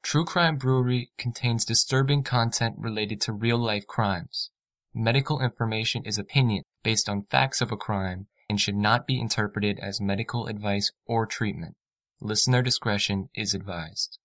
True Crime Brewery contains disturbing content related to real-life crimes. Medical information is opinion based on facts of a crime and should not be interpreted as medical advice or treatment. Listener discretion is advised.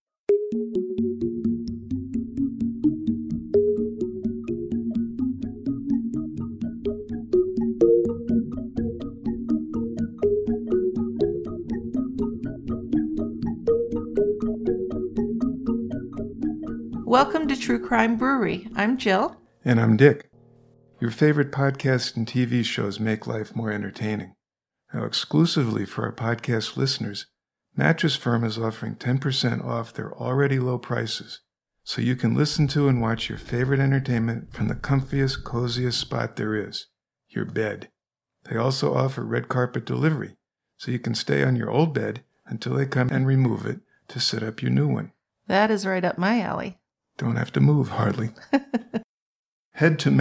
Welcome to True Crime Brewery. I'm Jill. And I'm Dick. Your favorite podcasts and TV shows make life more entertaining. Now, exclusively for our podcast listeners, Mattress Firm is offering 10% off their already low prices, so you can listen to and watch your favorite entertainment from the comfiest, coziest spot there is, your bed. They also offer red carpet delivery, so you can stay on your old bed until they come and remove it to set up your new one. That is right up my alley. Don't have to move, hardly. Head to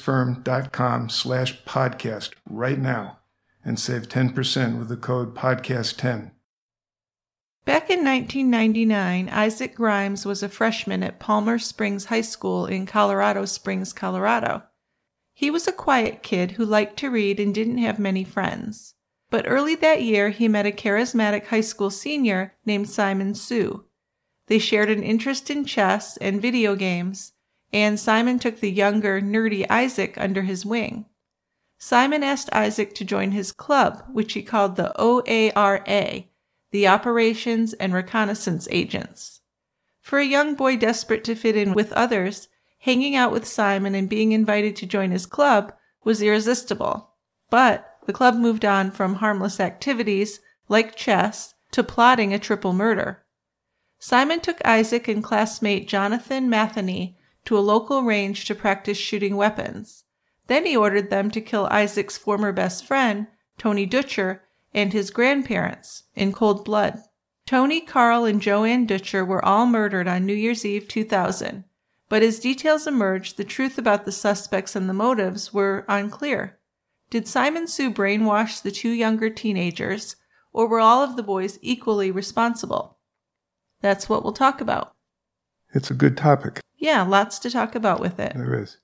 mattressfirm.com/podcast right now and save 10% with the code podcast10. Back in 1999, Isaac Grimes was a freshman at Palmer Springs High School in Colorado Springs, Colorado. He was a quiet kid who liked to read and didn't have many friends. But early that year, he met a charismatic high school senior named Simon Sue. They shared an interest in chess and video games, and Simon took the younger, nerdy Isaac under his wing. Simon asked Isaac to join his club, which he called the OARA, the Operations and Reconnaissance Agents. For a young boy desperate to fit in with others, hanging out with Simon and being invited to join his club was irresistible. But the club moved on from harmless activities, like chess, to plotting a triple murder. Simon took Isaac and classmate Jonathan Matheny to a local range to practice shooting weapons. Then he ordered them to kill Isaac's former best friend, Tony Dutcher, and his grandparents, in cold blood. Tony, Carl, and Joanne Dutcher were all murdered on New Year's Eve 2000, but as details emerged, the truth about the suspects and the motives were unclear. Did Simon Sue brainwash the two younger teenagers, or were all of the boys equally responsible? That's what we'll talk about. It's a good topic. Yeah, lots to talk about with it. There is.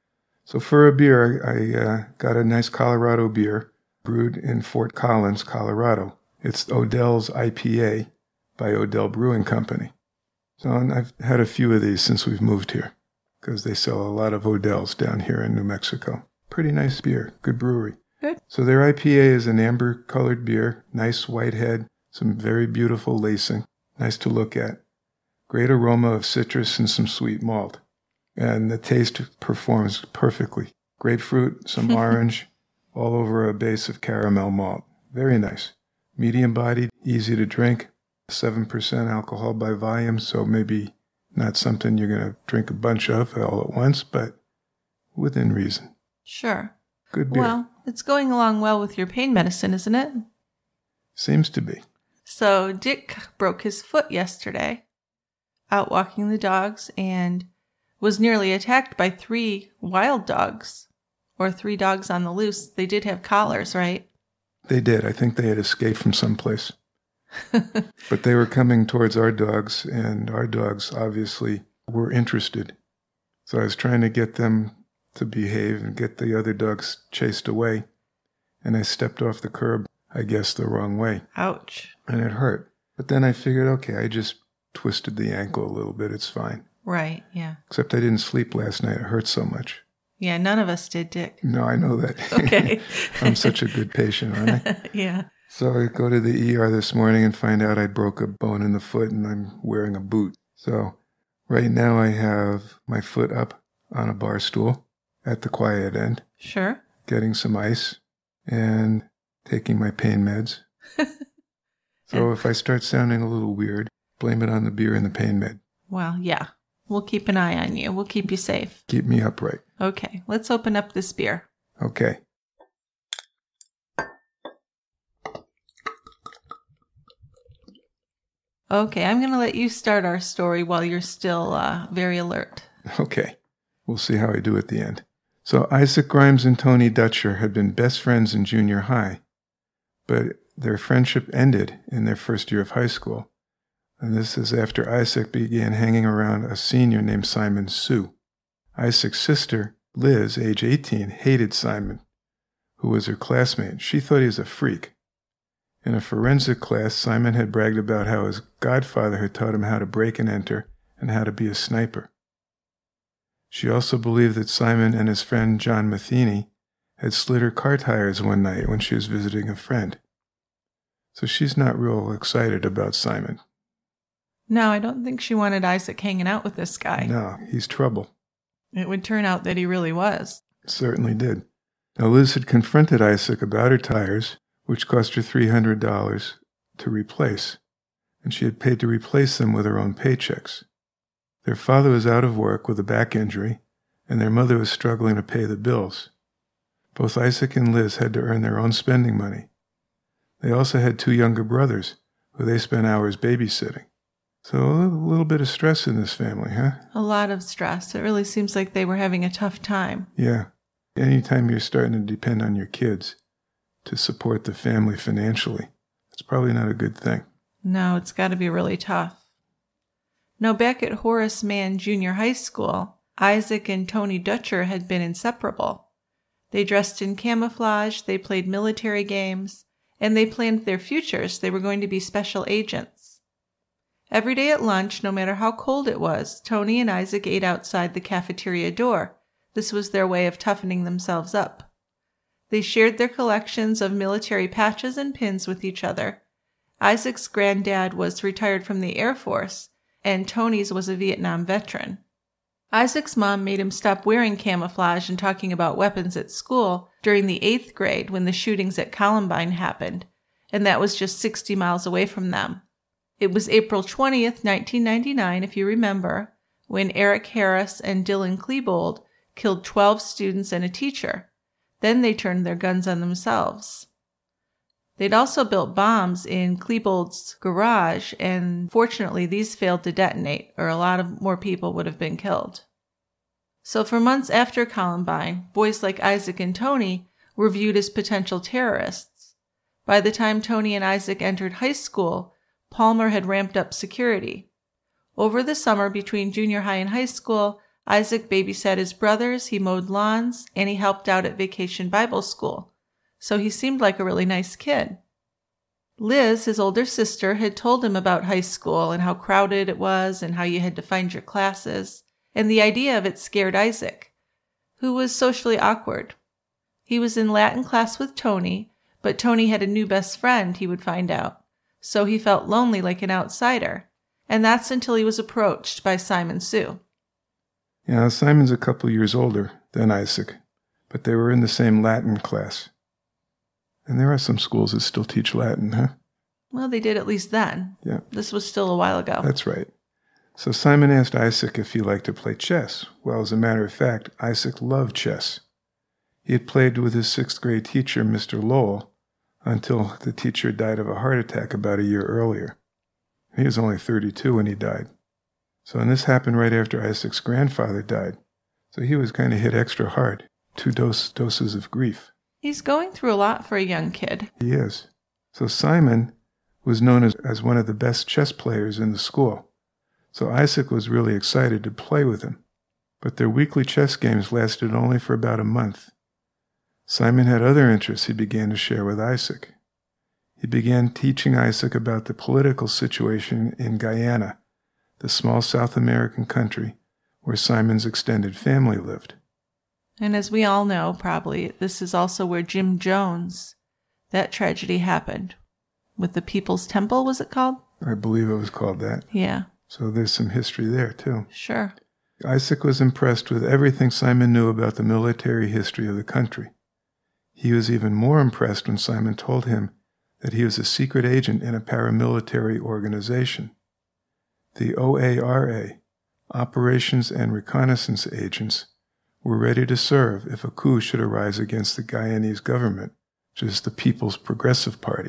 So for a beer, I got a nice Colorado beer brewed in Fort Collins, Colorado. It's Odell's IPA by Odell Brewing Company. So I've had a few of these since we've moved here because they sell a lot of Odell's down here in New Mexico. Pretty nice beer. Good brewery. Good. So their IPA is an amber-colored beer, nice white head, some very beautiful lacing. Nice to look at. Great aroma of citrus and some sweet malt. And the taste performs perfectly. Grapefruit, some orange, all over a base of caramel malt. Very nice. Medium-bodied, easy to drink. 7% alcohol by volume, so maybe not something you're going to drink a bunch of all at once, but within reason. Sure. Good beer. Well, it's going along well with your pain medicine, isn't it? Seems to be. So Dick broke his foot yesterday out walking the dogs and was nearly attacked by 3 wild dogs, or 3 dogs on the loose. They did have collars, right? They did. I think they had escaped from someplace. But they were coming towards our dogs, and our dogs obviously were interested. So I was trying to get them to behave and get the other dogs chased away, and I stepped off the curb, I guess, the wrong way. Ouch. And it hurt. But then I figured, okay, I just twisted the ankle a little bit. It's fine. Right, yeah. Except I didn't sleep last night. It hurt so much. Yeah, none of us did, Dick. No, I know that. Okay. I'm such a good patient, aren't I? Yeah. So I go to the ER this morning and find out I broke a bone in the foot and I'm wearing a boot. So right now I have my foot up on a bar stool at the quiet end. Sure. Getting some ice and taking my pain meds. So if I start sounding a little weird, blame it on the beer and the pain med. Well, yeah. We'll keep an eye on you. We'll keep you safe. Keep me upright. Okay, let's open up this beer. Okay. Okay, I'm going to let you start our story while you're still very alert. Okay. We'll see how I do at the end. So Isaac Grimes and Tony Dutcher had been best friends in junior high, but their friendship ended in their first year of high school. And this is after Isaac began hanging around a senior named Simon Sue. Isaac's sister, Liz, age 18, hated Simon, who was her classmate. She thought he was a freak. In a forensic class, Simon had bragged about how his godfather had taught him how to break and enter and how to be a sniper. She also believed that Simon and his friend John Matheny had slid her car tires one night when she was visiting a friend. So she's not real excited about Simon. No, I don't think she wanted Isaac hanging out with this guy. No, he's trouble. It would turn out that he really was. Certainly did. Now Liz had confronted Isaac about her tires, which cost her $300 to replace, and she had paid to replace them with her own paychecks. Their father was out of work with a back injury, and their mother was struggling to pay the bills. Both Isaac and Liz had to earn their own spending money. They also had 2 younger brothers, who they spent hours babysitting. So a little bit of stress in this family, huh? A lot of stress. It really seems like they were having a tough time. Yeah. Anytime you're starting to depend on your kids to support the family financially, it's probably not a good thing. No, it's got to be really tough. Now, back at Horace Mann Junior High School, Isaac and Tony Dutcher had been inseparable. They dressed in camouflage, they played military games, and they planned their futures. They were going to be special agents. Every day at lunch, no matter how cold it was, Tony and Isaac ate outside the cafeteria door. This was their way of toughening themselves up. They shared their collections of military patches and pins with each other. Isaac's granddad was retired from the Air Force, and Tony's was a Vietnam veteran. Isaac's mom made him stop wearing camouflage and talking about weapons at school during the 8th grade when the shootings at Columbine happened, and that was just 60 miles away from them. It was April 20th, 1999, if you remember, when Eric Harris and Dylan Klebold killed 12 students and a teacher. Then they turned their guns on themselves. They'd also built bombs in Klebold's garage, and fortunately these failed to detonate, or a lot of more people would have been killed. So for months after Columbine, boys like Isaac and Tony were viewed as potential terrorists. By the time Tony and Isaac entered high school, Palmer had ramped up security. Over the summer between junior high and high school, Isaac babysat his brothers, he mowed lawns, and he helped out at Vacation Bible School. So he seemed like a really nice kid. Liz, his older sister, had told him about high school and how crowded it was and how you had to find your classes, and the idea of it scared Isaac, who was socially awkward. He was in Latin class with Tony, but Tony had a new best friend, he would find out. So he felt lonely like an outsider, and that's until he was approached by Simon Sue. Yeah, Simon's a couple years older than Isaac, but they were in the same Latin class. And there are some schools that still teach Latin, huh? Well, they did at least then. Yeah. This was still a while ago. That's right. So Simon asked Isaac if he liked to play chess. Well, as a matter of fact, Isaac loved chess. He had played with his 6th grade teacher, Mr. Lowell, until the teacher died of a heart attack about a year earlier. He was only 32 when he died. So, and this happened right after Isaac's grandfather died. So he was kind of hit extra hard. 2 doses of grief. He's going through a lot for a young kid. He is. So Simon was known as one of the best chess players in the school. So Isaac was really excited to play with him. But their weekly chess games lasted only for about a month. Simon had other interests he began to share with Isaac. He began teaching Isaac about the political situation in Guyana, the small South American country where Simon's extended family lived. And as we all know, probably, this is also where Jim Jones, that tragedy happened. With the People's Temple, was it called? I believe it was called that. Yeah. So there's some history there, too. Sure. Isaac was impressed with everything Simon knew about the military history of the country. He was even more impressed when Simon told him that he was a secret agent in a paramilitary organization. The OARA, Operations and Reconnaissance Agents, were ready to serve if a coup should arise against the Guyanese government, which is the People's Progressive Party.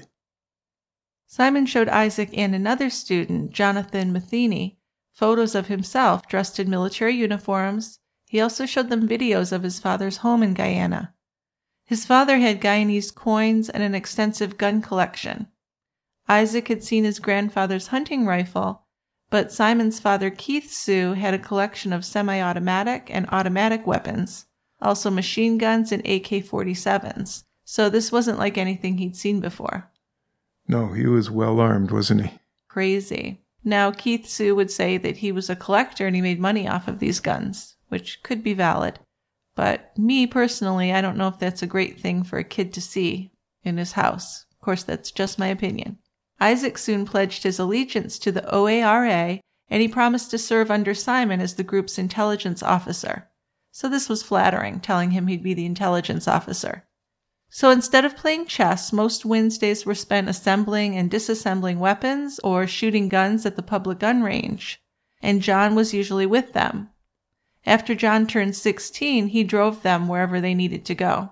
Simon showed Isaac and another student, Jonathan Matheny, photos of himself dressed in military uniforms. He also showed them videos of his father's home in Guyana. His father had Guyanese coins and an extensive gun collection. Isaac had seen his grandfather's hunting rifle, But Simon's father, Keith Sue, had a collection of semi-automatic and automatic weapons, also machine guns and AK-47s. So this wasn't like anything he'd seen before. No, he was well armed, wasn't he? Crazy. Now, Keith Sue would say that he was a collector and he made money off of these guns, which could be valid. But me, personally, I don't know if that's a great thing for a kid to see in his house. Of course, that's just my opinion. Isaac soon pledged his allegiance to the OARA, and he promised to serve under Simon as the group's intelligence officer. So this was flattering, telling him he'd be the intelligence officer. So instead of playing chess, most Wednesdays were spent assembling and disassembling weapons or shooting guns at the public gun range, and John was usually with them. After John turned 16, he drove them wherever they needed to go.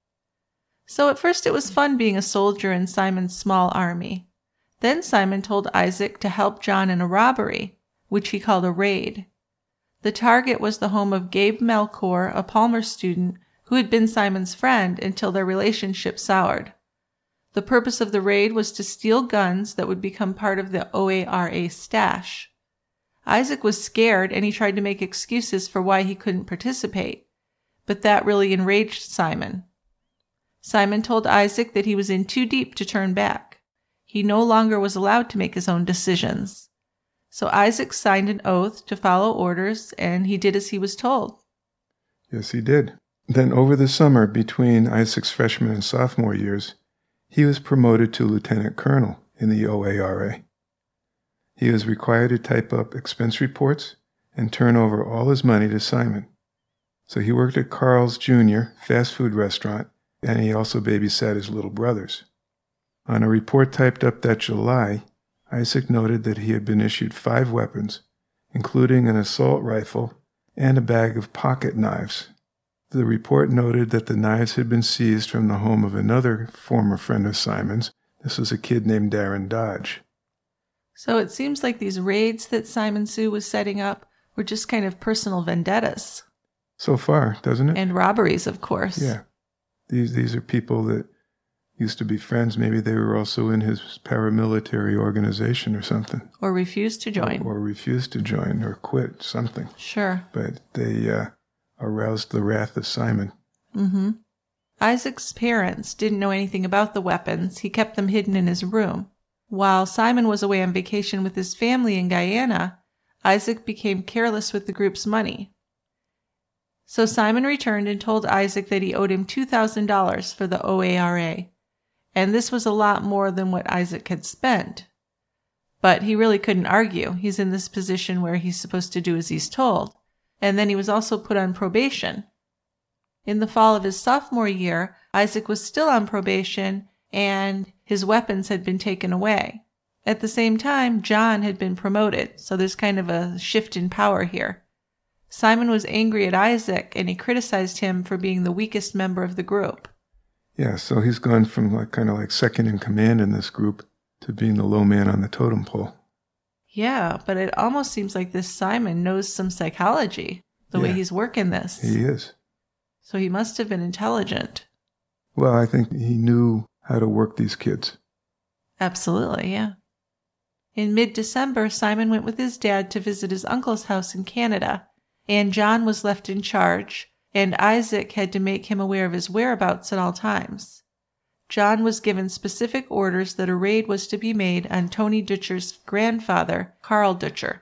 So at first it was fun being a soldier in Simon's small army. Then Simon told Isaac to help John in a robbery, which he called a raid. The target was the home of Gabe Melchor, a Palmer student who had been Simon's friend until their relationship soured. The purpose of the raid was to steal guns that would become part of the OARA stash. Isaac was scared and he tried to make excuses for why he couldn't participate, but that really enraged Simon. Simon told Isaac that he was in too deep to turn back. He no longer was allowed to make his own decisions. So Isaac signed an oath to follow orders, and he did as he was told. Yes, he did. Then over the summer, between Isaac's freshman and sophomore years, he was promoted to lieutenant colonel in the OARA. He was required to type up expense reports and turn over all his money to Simon. So he worked at Carl's Jr. fast food restaurant, and he also babysat his little brothers. On a report typed up that July, Isaac noted that he had been issued 5 weapons, including an assault rifle and a bag of pocket knives. The report noted that the knives had been seized from the home of another former friend of Simon's. This was a kid named Darren Dodge. So it seems like these raids that Simon Sue was setting up were just kind of personal vendettas. So far, doesn't it? And robberies, of course. Yeah. These are people that used to be friends. Maybe they were also in his paramilitary organization or something. Or refused to join. Or refused to join or quit, something. Sure. But they aroused the wrath of Simon. Mm-hmm. Isaac's parents didn't know anything about the weapons. He kept them hidden in his room. While Simon was away on vacation with his family in Guyana, Isaac became careless with the group's money. So Simon returned and told Isaac that he owed him $2,000 for the OARA, and this was a lot more than what Isaac had spent. But he really couldn't argue. He's in this position where he's supposed to do as he's told. And then he was also put on probation. In the fall of his sophomore year, Isaac was still on probation, and his weapons had been taken away. At the same time, John had been promoted, so there's kind of a shift in power here. Simon was angry at Isaac, and he criticized him for being the weakest member of the group. Yeah, so he's gone from kind of like second in command in this group to being the low man on the totem pole. Yeah, but it almost seems like this Simon knows some psychology, the way he's working this. He is. So he must have been intelligent. Well, I think he knew how to work these kids. Absolutely, yeah. In mid-December, Simon went with his dad to visit his uncle's house in Canada, and John was left in charge, and Isaac had to make him aware of his whereabouts at all times. John was given specific orders that a raid was to be made on Tony Dutcher's grandfather, Carl Dutcher.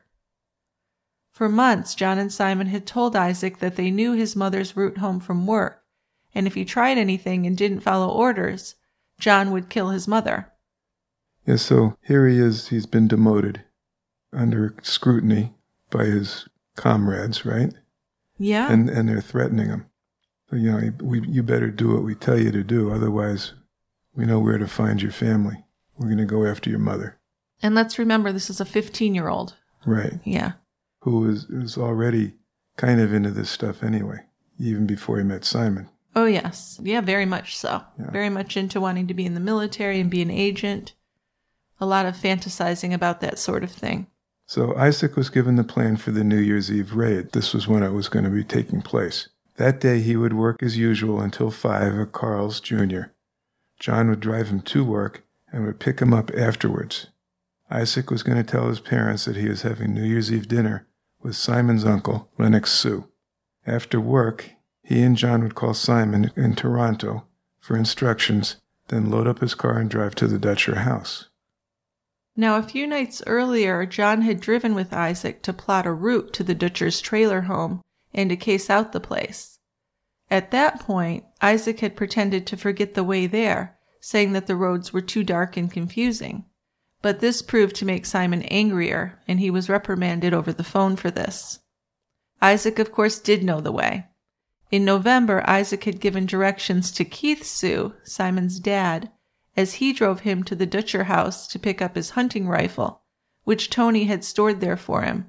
For months, John and Simon had told Isaac that they knew his mother's route home from work, and if he tried anything and didn't follow orders, John would kill his mother. Yeah, so here he is. He's been demoted under scrutiny by his comrades, right? Yeah. And they're threatening him. So, you better do what we tell you to do, otherwise we know where to find your family. We're going to go after your mother. And let's remember, this is a 15-year-old. Right. Yeah. Who is already kind of into this stuff anyway, even before he met Simon. Oh, yes. Yeah, very much so. Yeah. Very much into wanting to be in the military and be an agent. A lot of fantasizing about that sort of thing. So Isaac was given the plan for the New Year's Eve raid. This was when it was going to be taking place. That day he would work as usual until 5 at Carl's Jr. John would drive him to work and would pick him up afterwards. Isaac was going to tell his parents that he was having New Year's Eve dinner with Simon's uncle, Lennox Sue. After work, he and John would call Simon in Toronto for instructions, then load up his car and drive to the Dutcher house. Now, a few nights earlier, John had driven with Isaac to plot a route to the Dutcher's trailer home and to case out the place. At that point, Isaac had pretended to forget the way there, saying that the roads were too dark and confusing. But this proved to make Simon angrier, and he was reprimanded over the phone for this. Isaac, of course, did know the way. In November, Isaac had given directions to Keith Sue, Simon's dad, as he drove him to the Dutcher house to pick up his hunting rifle, which Tony had stored there for him.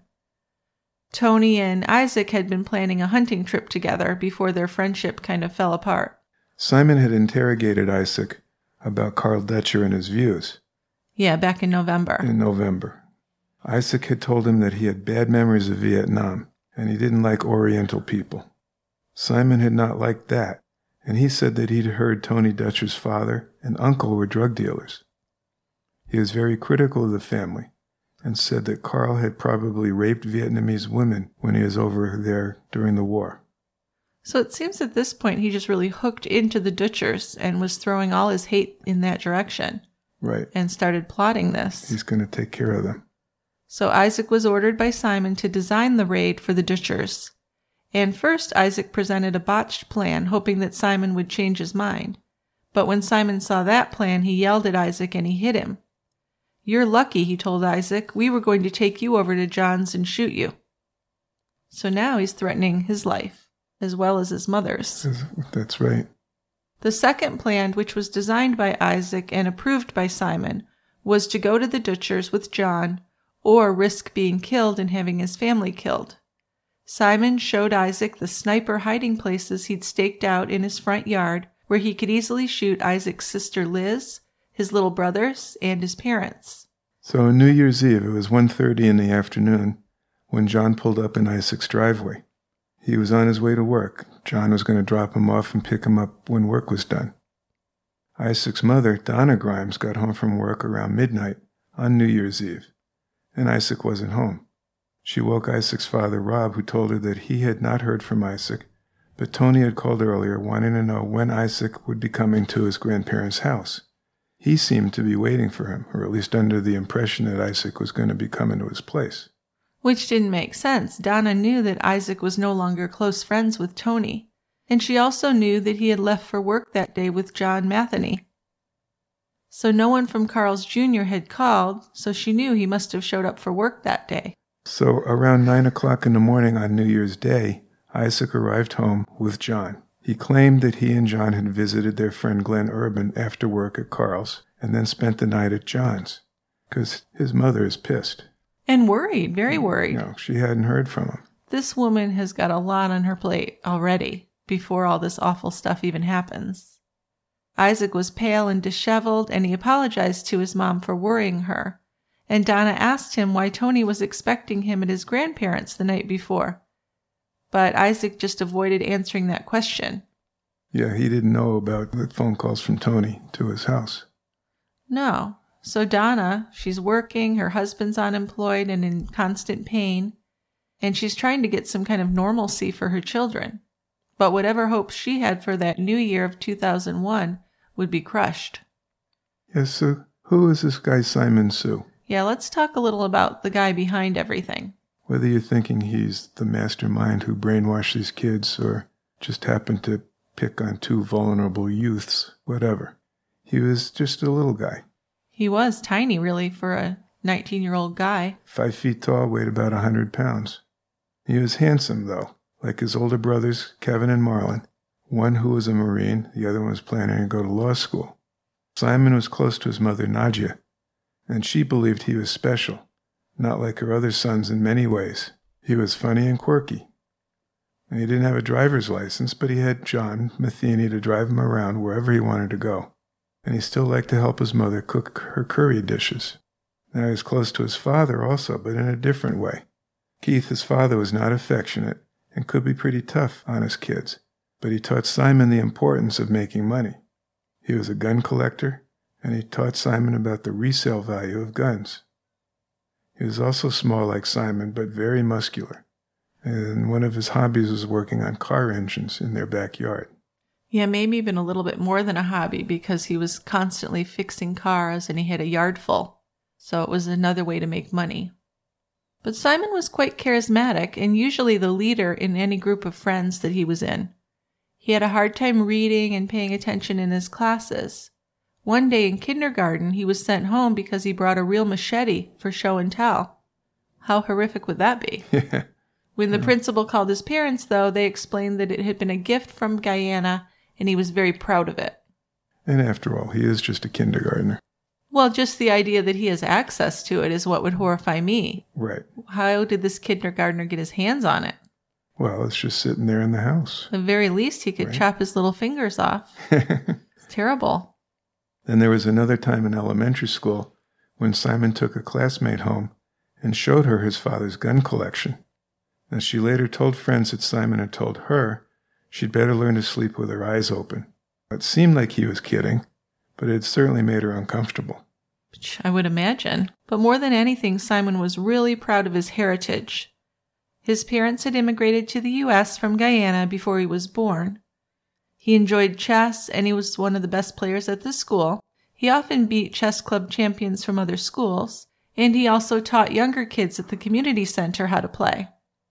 Tony and Isaac had been planning a hunting trip together before their friendship kind of fell apart. Simon had interrogated Isaac about Carl Dutcher and his views. Yeah, back in November. Isaac had told him that he had bad memories of Vietnam, and he didn't like Oriental people. Simon had not liked that, and he said that he'd heard Tony Dutcher's father and uncle were drug dealers. He was very critical of the family, and said that Carl had probably raped Vietnamese women when he was over there during the war. So it seems at this point he just really hooked into the Dutchers and was throwing all his hate in that direction. Right. And started plotting this. He's going to take care of them. So Isaac was ordered by Simon to design the raid for the Dutchers. And first Isaac presented a botched plan, hoping that Simon would change his mind. But when Simon saw that plan, he yelled at Isaac and he hit him. "You're lucky," he told Isaac. "We were going to take you over to John's and shoot you." So now he's threatening his life, as well as his mother's. That's right. The second plan, which was designed by Isaac and approved by Simon, was to go to the Dutchers with John, or risk being killed and having his family killed. Simon showed Isaac the sniper hiding places he'd staked out in his front yard, where he could easily shoot Isaac's sister Liz, his little brothers, and his parents. So on New Year's Eve, it was 1:30 in the afternoon when John pulled up in Isaac's driveway. He was on his way to work. John was going to drop him off and pick him up when work was done. Isaac's mother, Donna Grimes, got home from work around midnight on New Year's Eve, and Isaac wasn't home. She woke Isaac's father, Rob, who told her that he had not heard from Isaac, but Tony had called earlier wanting to know when Isaac would be coming to his grandparents' house. He seemed to be waiting for him, or at least under the impression that Isaac was going to be coming to his place. Which didn't make sense. Donna knew that Isaac was no longer close friends with Tony, and she also knew that he had left for work that day with John Matheny. So no one from Carl's Jr. had called, so she knew he must have showed up for work that day. So around 9 o'clock in the morning on New Year's Day, Isaac arrived home with John. He claimed that he and John had visited their friend Glenn Urban after work at Carl's and then spent the night at John's, because his mother is pissed. And worried, very worried. No, she hadn't heard from him. This woman has got a lot on her plate already, before all this awful stuff even happens. Isaac was pale and disheveled, and he apologized to his mom for worrying her. And Donna asked him why Tony was expecting him at his grandparents' the night before. But Isaac just avoided answering that question. Yeah, he didn't know about the phone calls from Tony to his house. No. So Donna, she's working, her husband's unemployed and in constant pain, and she's trying to get some kind of normalcy for her children. But whatever hopes she had for that new year of 2001 would be crushed. Yes, so who is this guy Simon Sue? Yeah, let's talk a little about the guy behind everything. Whether you're thinking he's the mastermind who brainwashed these kids or just happened to pick on two vulnerable youths, whatever. He was just a little guy. He was tiny, really, for a 19-year-old guy. 5 feet tall, weighed about 100 pounds. He was handsome, though, like his older brothers, Kevin and Marlon. One who was a Marine, the other one was planning to go to law school. Simon was close to his mother, Nadia, and she believed he was special, not like her other sons in many ways. He was funny and quirky. And he didn't have a driver's license, but he had John Matheny to drive him around wherever he wanted to go. And he still liked to help his mother cook her curry dishes. Now he was close to his father also, but in a different way. Keith, his father, was not affectionate and could be pretty tough on his kids, but he taught Simon the importance of making money. He was a gun collector, and he taught Simon about the resale value of guns. He was also small like Simon, but very muscular. And one of his hobbies was working on car engines in their backyard. Yeah, maybe even a little bit more than a hobby because he was constantly fixing cars and he had a yard full. So it was another way to make money. But Simon was quite charismatic and usually the leader in any group of friends that he was in. He had a hard time reading and paying attention in his classes. One day in kindergarten, he was sent home because he brought a real machete for show and tell. How horrific would that be? When the principal called his parents, though, they explained that it had been a gift from Guyana and he was very proud of it. And after all, he is just a kindergartner. Well, just the idea that he has access to it is what would horrify me. Right. How did this kindergartner get his hands on it? Well, it's just sitting there in the house. At the very least, he could chop his little fingers off. It's terrible. Then there was another time in elementary school when Simon took a classmate home and showed her his father's gun collection. And she later told friends that Simon had told her she'd better learn to sleep with her eyes open. It seemed like he was kidding, but it certainly made her uncomfortable. I would imagine. But more than anything, Simon was really proud of his heritage. His parents had immigrated to the U.S. from Guyana before he was born. He enjoyed chess, and he was one of the best players at the school. He often beat chess club champions from other schools, and he also taught younger kids at the community center how to play.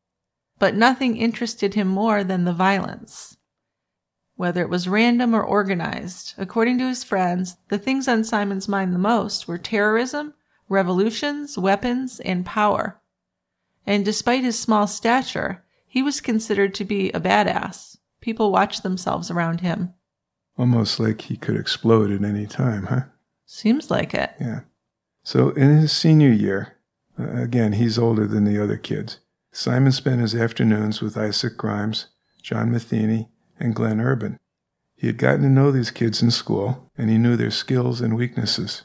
But nothing interested him more than the violence. Whether it was random or organized, according to his friends, the things on Simon's mind the most were terrorism, revolutions, weapons, and power. And despite his small stature, he was considered to be a badass. People watched themselves around him. Almost like he could explode at any time, huh? Seems like it. Yeah. So in his senior year, again, he's older than the other kids, Simon spent his afternoons with Isaac Grimes, John Matheny, and Glenn Urban. He had gotten to know these kids in school, and he knew their skills and weaknesses.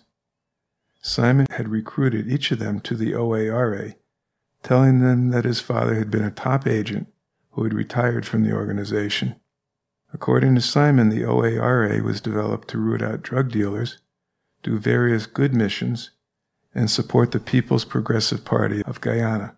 Simon had recruited each of them to the OARA, telling them that his father had been a top agent who had retired from the organization. According to Simon, the OARA was developed to root out drug dealers, do various good missions, and support the People's Progressive Party of Guyana.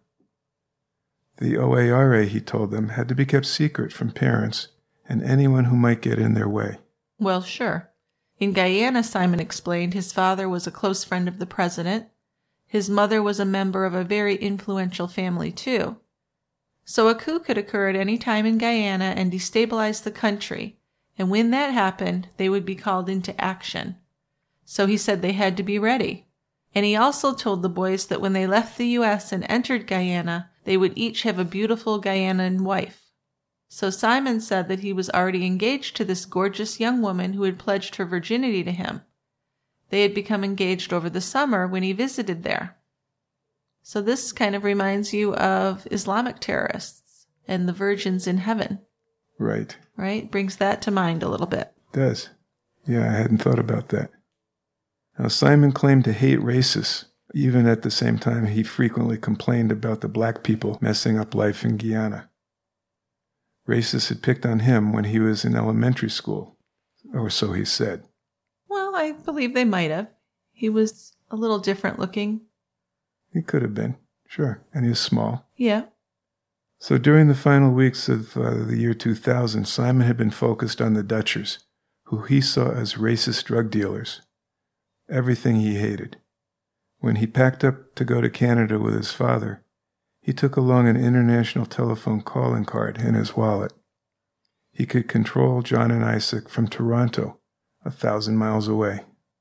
The OARA, he told them, had to be kept secret from parents and anyone who might get in their way. Well, sure. In Guyana, Simon explained, his father was a close friend of the president. His mother was a member of a very influential family, too. So a coup could occur at any time in Guyana and destabilize the country, and when that happened, they would be called into action. So he said they had to be ready. And he also told the boys that when they left the U.S. and entered Guyana, they would each have a beautiful Guyanan wife. So Simon said that he was already engaged to this gorgeous young woman who had pledged her virginity to him. They had become engaged over the summer when he visited there. So this kind of reminds you of Islamic terrorists and the virgins in heaven. Right. Right? Brings that to mind a little bit. It does. Yeah, I hadn't thought about that. Now, Simon claimed to hate racists. Even at the same time, he frequently complained about the black people messing up life in Guyana. Racists had picked on him when he was in elementary school, or so he said. Well, I believe they might have. He was a little different looking. He could have been, sure, and he was small. Yeah. So during the final weeks of the year 2000, Simon had been focused on the Dutchers, who he saw as racist drug dealers. Everything he hated. When he packed up to go to Canada with his father, he took along an international telephone calling card in his wallet. He could control John and Isaac from Toronto, 1,000 miles away.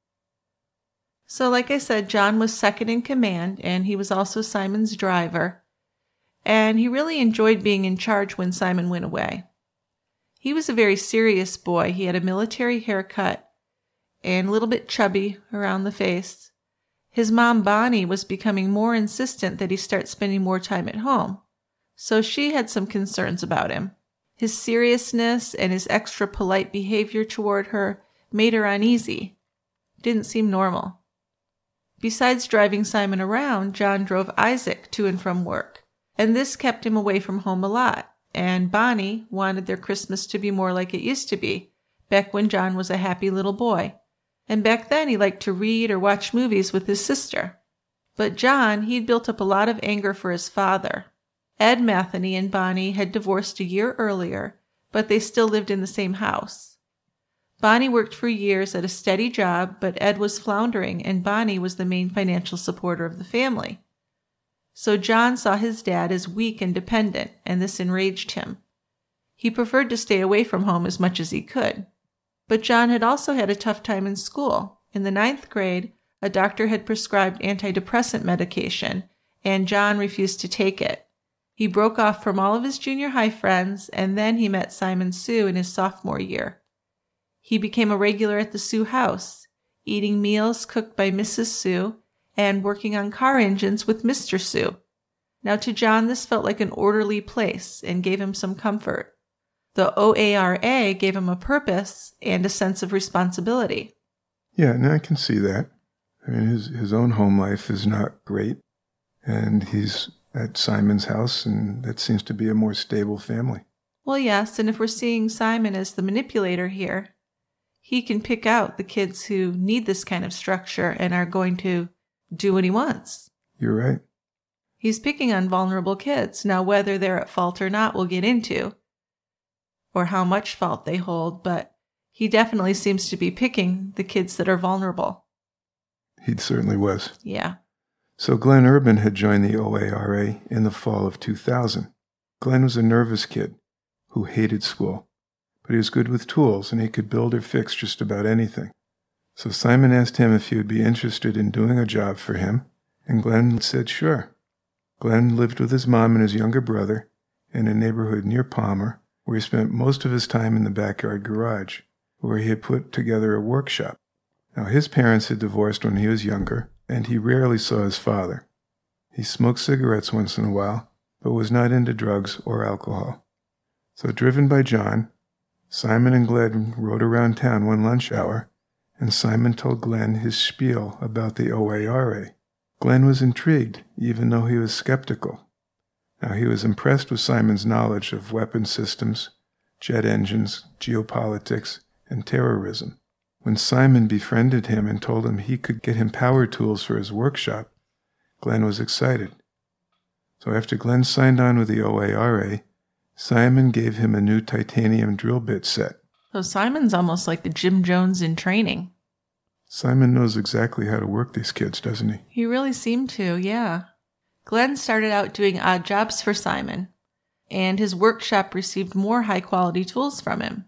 So like I said, John was second in command, and he was also Simon's driver. And he really enjoyed being in charge when Simon went away. He was a very serious boy. He had a military haircut and a little bit chubby around the face. His mom, Bonnie, was becoming more insistent that he start spending more time at home, so she had some concerns about him. His seriousness and his extra polite behavior toward her made her uneasy. Didn't seem normal. Besides driving Simon around, John drove Isaac to and from work, and this kept him away from home a lot, and Bonnie wanted their Christmas to be more like it used to be, back when John was a happy little boy. And back then he liked to read or watch movies with his sister. But John, he'd built up a lot of anger for his father. Ed Matheny and Bonnie had divorced a year earlier, but they still lived in the same house. Bonnie worked for years at a steady job, but Ed was floundering, and Bonnie was the main financial supporter of the family. So John saw his dad as weak and dependent, and this enraged him. He preferred to stay away from home as much as he could. But John had also had a tough time in school. In the 9th grade, a doctor had prescribed antidepressant medication, and John refused to take it. He broke off from all of his junior high friends, and then he met Simon Sue in his sophomore year. He became a regular at the Sue house, eating meals cooked by Mrs. Sue and working on car engines with Mr. Sue. Now to John, this felt like an orderly place and gave him some comfort. The OARA gave him a purpose and a sense of responsibility. Yeah, and I can see that. I mean, his own home life is not great, and he's at Simon's house, and that seems to be a more stable family. Well, yes, and if we're seeing Simon as the manipulator here, he can pick out the kids who need this kind of structure and are going to do what he wants. You're right. He's picking on vulnerable kids. Now, whether they're at fault or not, we'll get into, or how much fault they hold, but he definitely seems to be picking the kids that are vulnerable. He certainly was. Yeah. So Glenn Urban had joined the OARA in the fall of 2000. Glenn was a nervous kid who hated school, but he was good with tools and he could build or fix just about anything. So Simon asked him if he would be interested in doing a job for him, and Glenn said sure. Glenn lived with his mom and his younger brother in a neighborhood near Palmer, where he spent most of his time in the backyard garage, where he had put together a workshop. Now, his parents had divorced when he was younger, and he rarely saw his father. He smoked cigarettes once in a while, but was not into drugs or alcohol. So, driven by John, Simon and Glenn rode around town one lunch hour, and Simon told Glenn his spiel about the OARA. Glenn was intrigued, even though he was skeptical. Now, he was impressed with Simon's knowledge of weapon systems, jet engines, geopolitics, and terrorism. When Simon befriended him and told him he could get him power tools for his workshop, Glenn was excited. So after Glenn signed on with the OARA, Simon gave him a new titanium drill bit set. So Simon's almost like the Jim Jones in training. Simon knows exactly how to work these kids, doesn't he? He really seemed to, yeah. Glenn started out doing odd jobs for Simon, and his workshop received more high-quality tools from him.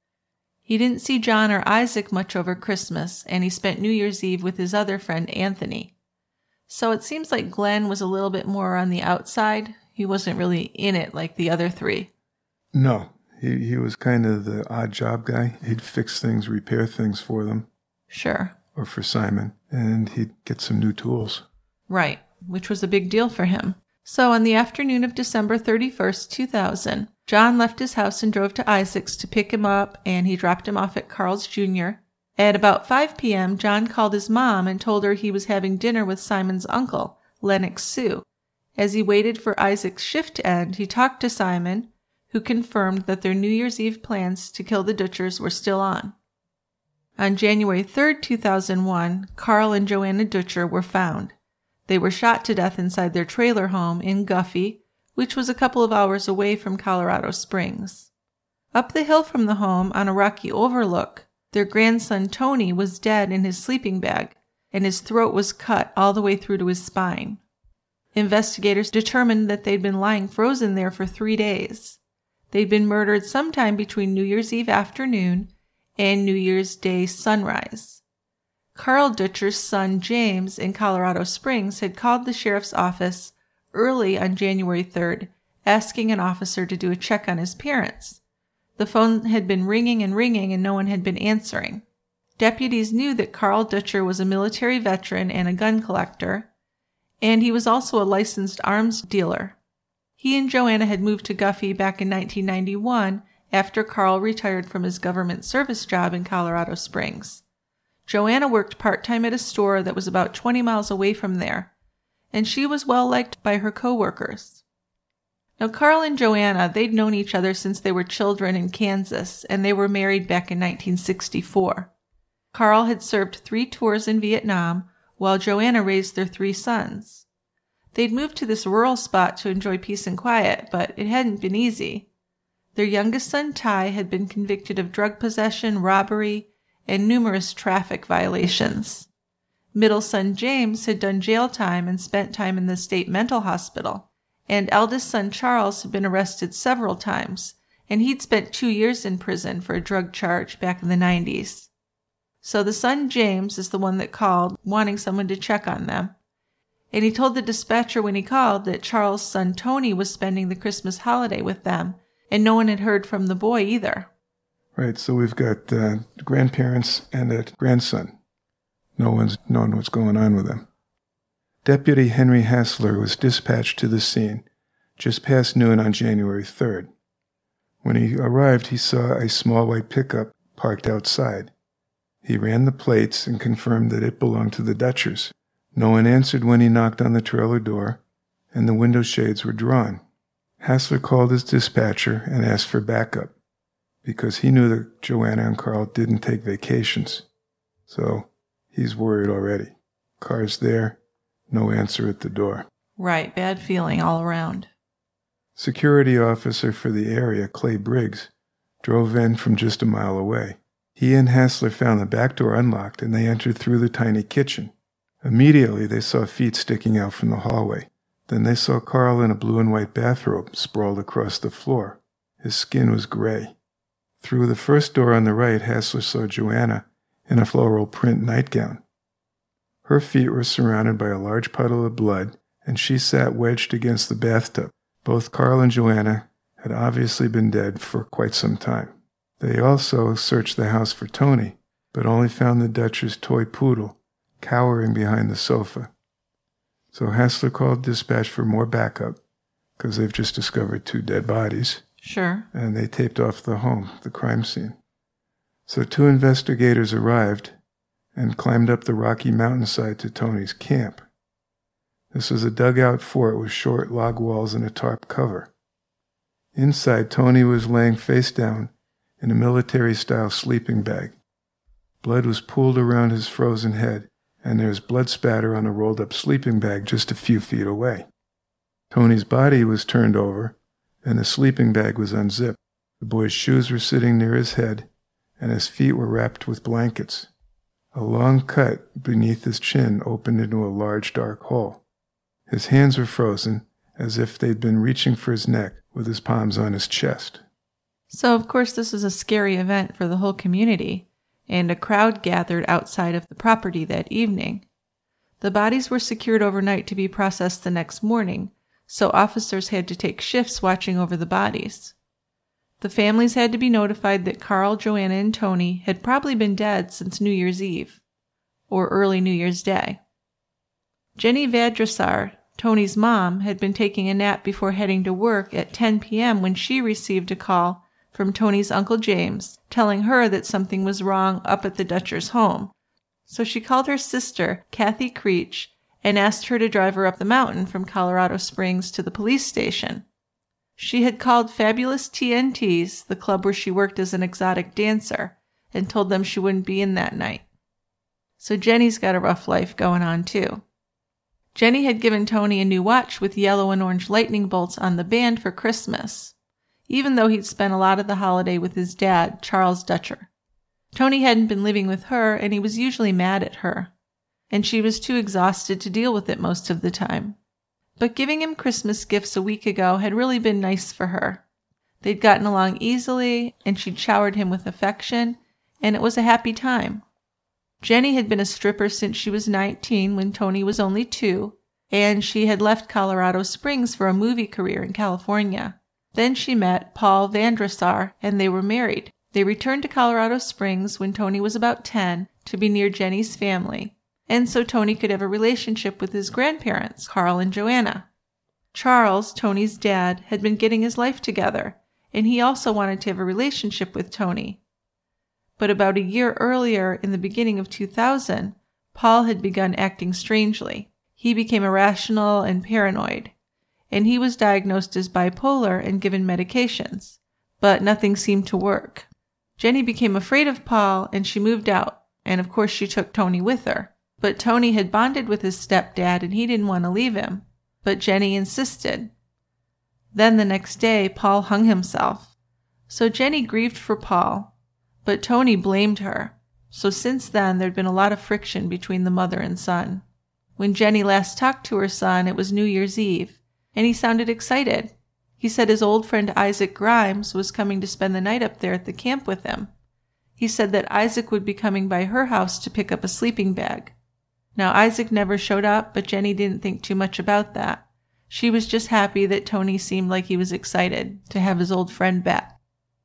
He didn't see John or Isaac much over Christmas, and he spent New Year's Eve with his other friend, Anthony. So it seems like Glenn was a little bit more on the outside. He wasn't really in it like the other three. No, he was kind of the odd job guy. He'd fix things, repair things for them. Sure. Or for Simon, and he'd get some new tools. Right, which was a big deal for him. So on the afternoon of December 31st, 2000, John left his house and drove to Isaac's to pick him up, and he dropped him off at Carl's Jr. At about 5 p.m., John called his mom and told her he was having dinner with Simon's uncle, Lennox Sue. As he waited for Isaac's shift to end, he talked to Simon, who confirmed that their New Year's Eve plans to kill the Dutchers were still on. On January 3rd, 2001, Carl and Joanna Dutcher were found. They were shot to death inside their trailer home in Guffey, which was a couple of hours away from Colorado Springs. Up the hill from the home, on a rocky overlook, their grandson Tony was dead in his sleeping bag, and his throat was cut all the way through to his spine. Investigators determined that they'd been lying frozen there for 3 days. They'd been murdered sometime between New Year's Eve afternoon and New Year's Day sunrise. Carl Dutcher's son James in Colorado Springs had called the sheriff's office early on January 3rd, asking an officer to do a check on his parents. The phone had been ringing and no one had been answering. Deputies knew that Carl Dutcher was a military veteran and a gun collector, and he was also a licensed arms dealer. He and Joanna had moved to Guffey back in 1991 after Carl retired from his government service job in Colorado Springs. Joanna worked part-time at a store that was about 20 miles away from there, and she was well liked by her co-workers. Now, Carl and Joanna, they'd known each other since they were children in Kansas, and they were married back in 1964. Carl had served 3 tours in Vietnam, while Joanna raised their 3 sons. They'd moved to this rural spot to enjoy peace and quiet, but it hadn't been easy. Their youngest son, Ty, had been convicted of drug possession, robbery, and numerous traffic violations. Middle son, James, had done jail time and spent time in the state mental hospital, and eldest son, Charles, had been arrested several times, and he'd spent 2 years in prison for a drug charge back in the 90s. So the son, James, is the one that called, wanting someone to check on them. And he told the dispatcher when he called that Charles' son, Tony, was spending the Christmas holiday with them, and no one had heard from the boy either. Right, so we've got grandparents and a grandson. No one's known what's going on with them. Deputy Henry Hassler was dispatched to the scene just past noon on January 3rd. When he arrived, he saw a small white pickup parked outside. He ran the plates and confirmed that it belonged to the Dutchers. No one answered when he knocked on the trailer door, and the window shades were drawn. Hassler called his dispatcher and asked for backup, because he knew that Joanna and Carl didn't take vacations. So he's worried already. Car's there, no answer at the door. Right, bad feeling all around. Security officer for the area, Clay Briggs, drove in from just a mile away. He and Hassler found the back door unlocked, and they entered through the tiny kitchen. Immediately, they saw feet sticking out from the hallway. Then they saw Carl in a blue and white bathrobe sprawled across the floor. His skin was gray. Through the first door on the right, Hassler saw Joanna in a floral print nightgown. Her feet were surrounded by a large puddle of blood, and she sat wedged against the bathtub. Both Carl and Joanna had obviously been dead for quite some time. They also searched the house for Tony, but only found the Dutcher's toy poodle cowering behind the sofa. So Hassler called dispatch for more backup, because they've just discovered 2 dead bodies. Sure. And they taped off the home, the crime scene. So 2 investigators arrived and climbed up the rocky mountainside to Tony's camp. This was a dugout fort with short log walls and a tarp cover. Inside, Tony was laying face down in a military-style sleeping bag. Blood was pooled around his frozen head, and there was blood spatter on a rolled-up sleeping bag just a few feet away. Tony's body was turned over, and the sleeping bag was unzipped. The boy's shoes were sitting near his head, and his feet were wrapped with blankets. A long cut beneath his chin opened into a large dark hole. His hands were frozen, as if they'd been reaching for his neck with his palms on his chest. So, of course, this was a scary event for the whole community, and a crowd gathered outside of the property that evening. The bodies were secured overnight to be processed the next morning, so officers had to take shifts watching over the bodies. The families had to be notified that Carl, Joanna, and Tony had probably been dead since New Year's Eve, or early New Year's Day. Jenny Vadrasar, Tony's mom, had been taking a nap before heading to work at 10 p.m. when she received a call from Tony's Uncle James telling her that something was wrong up at the Dutcher's home. So she called her sister, Kathy Creech, and asked her to drive her up the mountain from Colorado Springs to the police station. She had called Fabulous TNTs, the club where she worked as an exotic dancer, and told them she wouldn't be in that night. So Jenny's got a rough life going on too. Jenny had given Tony a new watch with yellow and orange lightning bolts on the band for Christmas, even though he'd spent a lot of the holiday with his dad, Charles Dutcher. Tony hadn't been living with her, and he was usually mad at her, and she was too exhausted to deal with it most of the time. But giving him Christmas gifts a week ago had really been nice for her. They'd gotten along easily, and she'd showered him with affection, and it was a happy time. Jenny had been a stripper since she was 19 when Tony was only 2, and she had left Colorado Springs for a movie career in California. Then she met Paul Vandrasar, and they were married. They returned to Colorado Springs when Tony was about 10 to be near Jenny's family, and so Tony could have a relationship with his grandparents, Carl and Joanna. Charles, Tony's dad, had been getting his life together, and he also wanted to have a relationship with Tony. But about a year earlier, in the beginning of 2000, Paul had begun acting strangely. He became irrational and paranoid, and he was diagnosed as bipolar and given medications, but nothing seemed to work. Jenny became afraid of Paul, and she moved out, and of course she took Tony with her. But Tony had bonded with his stepdad and he didn't want to leave him. But Jenny insisted. Then the next day, Paul hung himself. So Jenny grieved for Paul, but Tony blamed her. So since then, there'd been a lot of friction between the mother and son. When Jenny last talked to her son, it was New Year's Eve, and he sounded excited. He said his old friend Isaac Grimes was coming to spend the night up there at the camp with him. He said that Isaac would be coming by her house to pick up a sleeping bag. Now, Isaac never showed up, but Jenny didn't think too much about that. She was just happy that Tony seemed like he was excited to have his old friend back.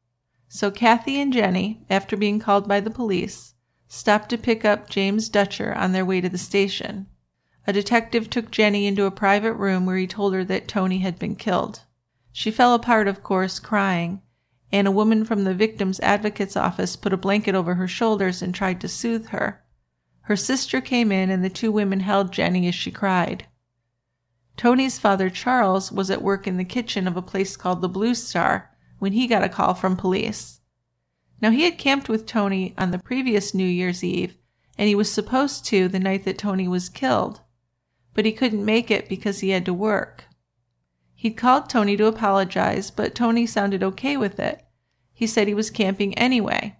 So Kathy and Jenny, after being called by the police, stopped to pick up James Dutcher on their way to the station. A detective took Jenny into a private room where he told her that Tony had been killed. She fell apart, of course, crying, and a woman from the victim's advocate's office put a blanket over her shoulders and tried to soothe her. Her sister came in, and the two women held Jenny as she cried. Tony's father, Charles, was at work in the kitchen of a place called the Blue Star when he got a call from police. Now, he had camped with Tony on the previous New Year's Eve, and he was supposed to the night that Tony was killed, but he couldn't make it because he had to work. He'd called Tony to apologize, but Tony sounded okay with it. He said he was camping anyway.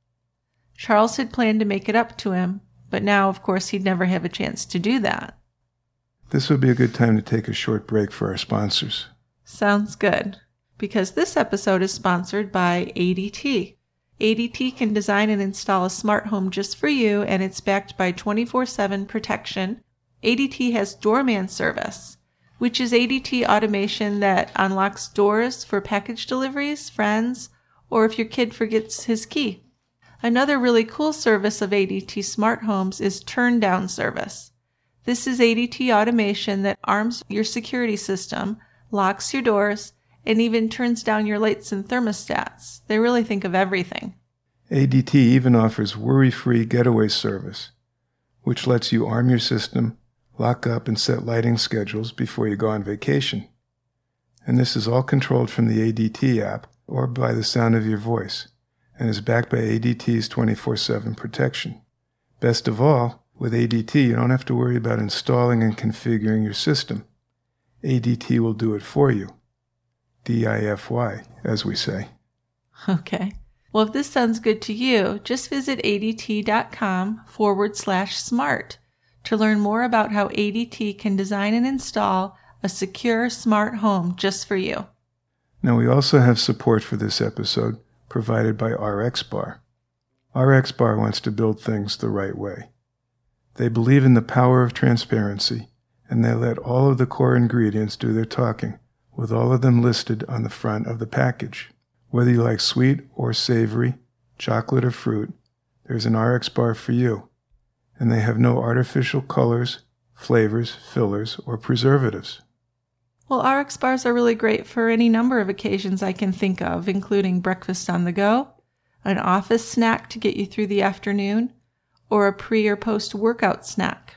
Charles had planned to make it up to him, but now, of course, he'd never have a chance to do that. This would be a good time to take a short break for our sponsors. Sounds good, because this episode is sponsored by ADT. ADT can design and install a smart home just for you, and it's backed by 24/7 protection. ADT has doorman service, which is ADT automation that unlocks doors for package deliveries, friends, or if your kid forgets his key. Another really cool service of ADT smart homes is turn down service. This is ADT automation that arms your security system, locks your doors, and even turns down your lights and thermostats. They really think of everything. ADT even offers worry-free getaway service, which lets you arm your system, lock up, and set lighting schedules before you go on vacation. And this is all controlled from the ADT app or by the sound of your voice, and is backed by ADT's 24/7 protection. Best of all, with ADT, you don't have to worry about installing and configuring your system. ADT will do it for you. DIFY, as we say. Okay. Well, if this sounds good to you, just visit ADT.com/smart to learn more about how ADT can design and install a secure smart home just for you. Now, we also have support for this episode provided by RxBar. RxBar wants to build things the right way. They believe in the power of transparency, and they let all of the core ingredients do their talking, with all of them listed on the front of the package. Whether you like sweet or savory, chocolate or fruit, there's an RxBar for you. And they have no artificial colors, flavors, fillers, or preservatives. Well, RX bars are really great for any number of occasions I can think of, including breakfast on the go, an office snack to get you through the afternoon, or a pre- or post-workout snack.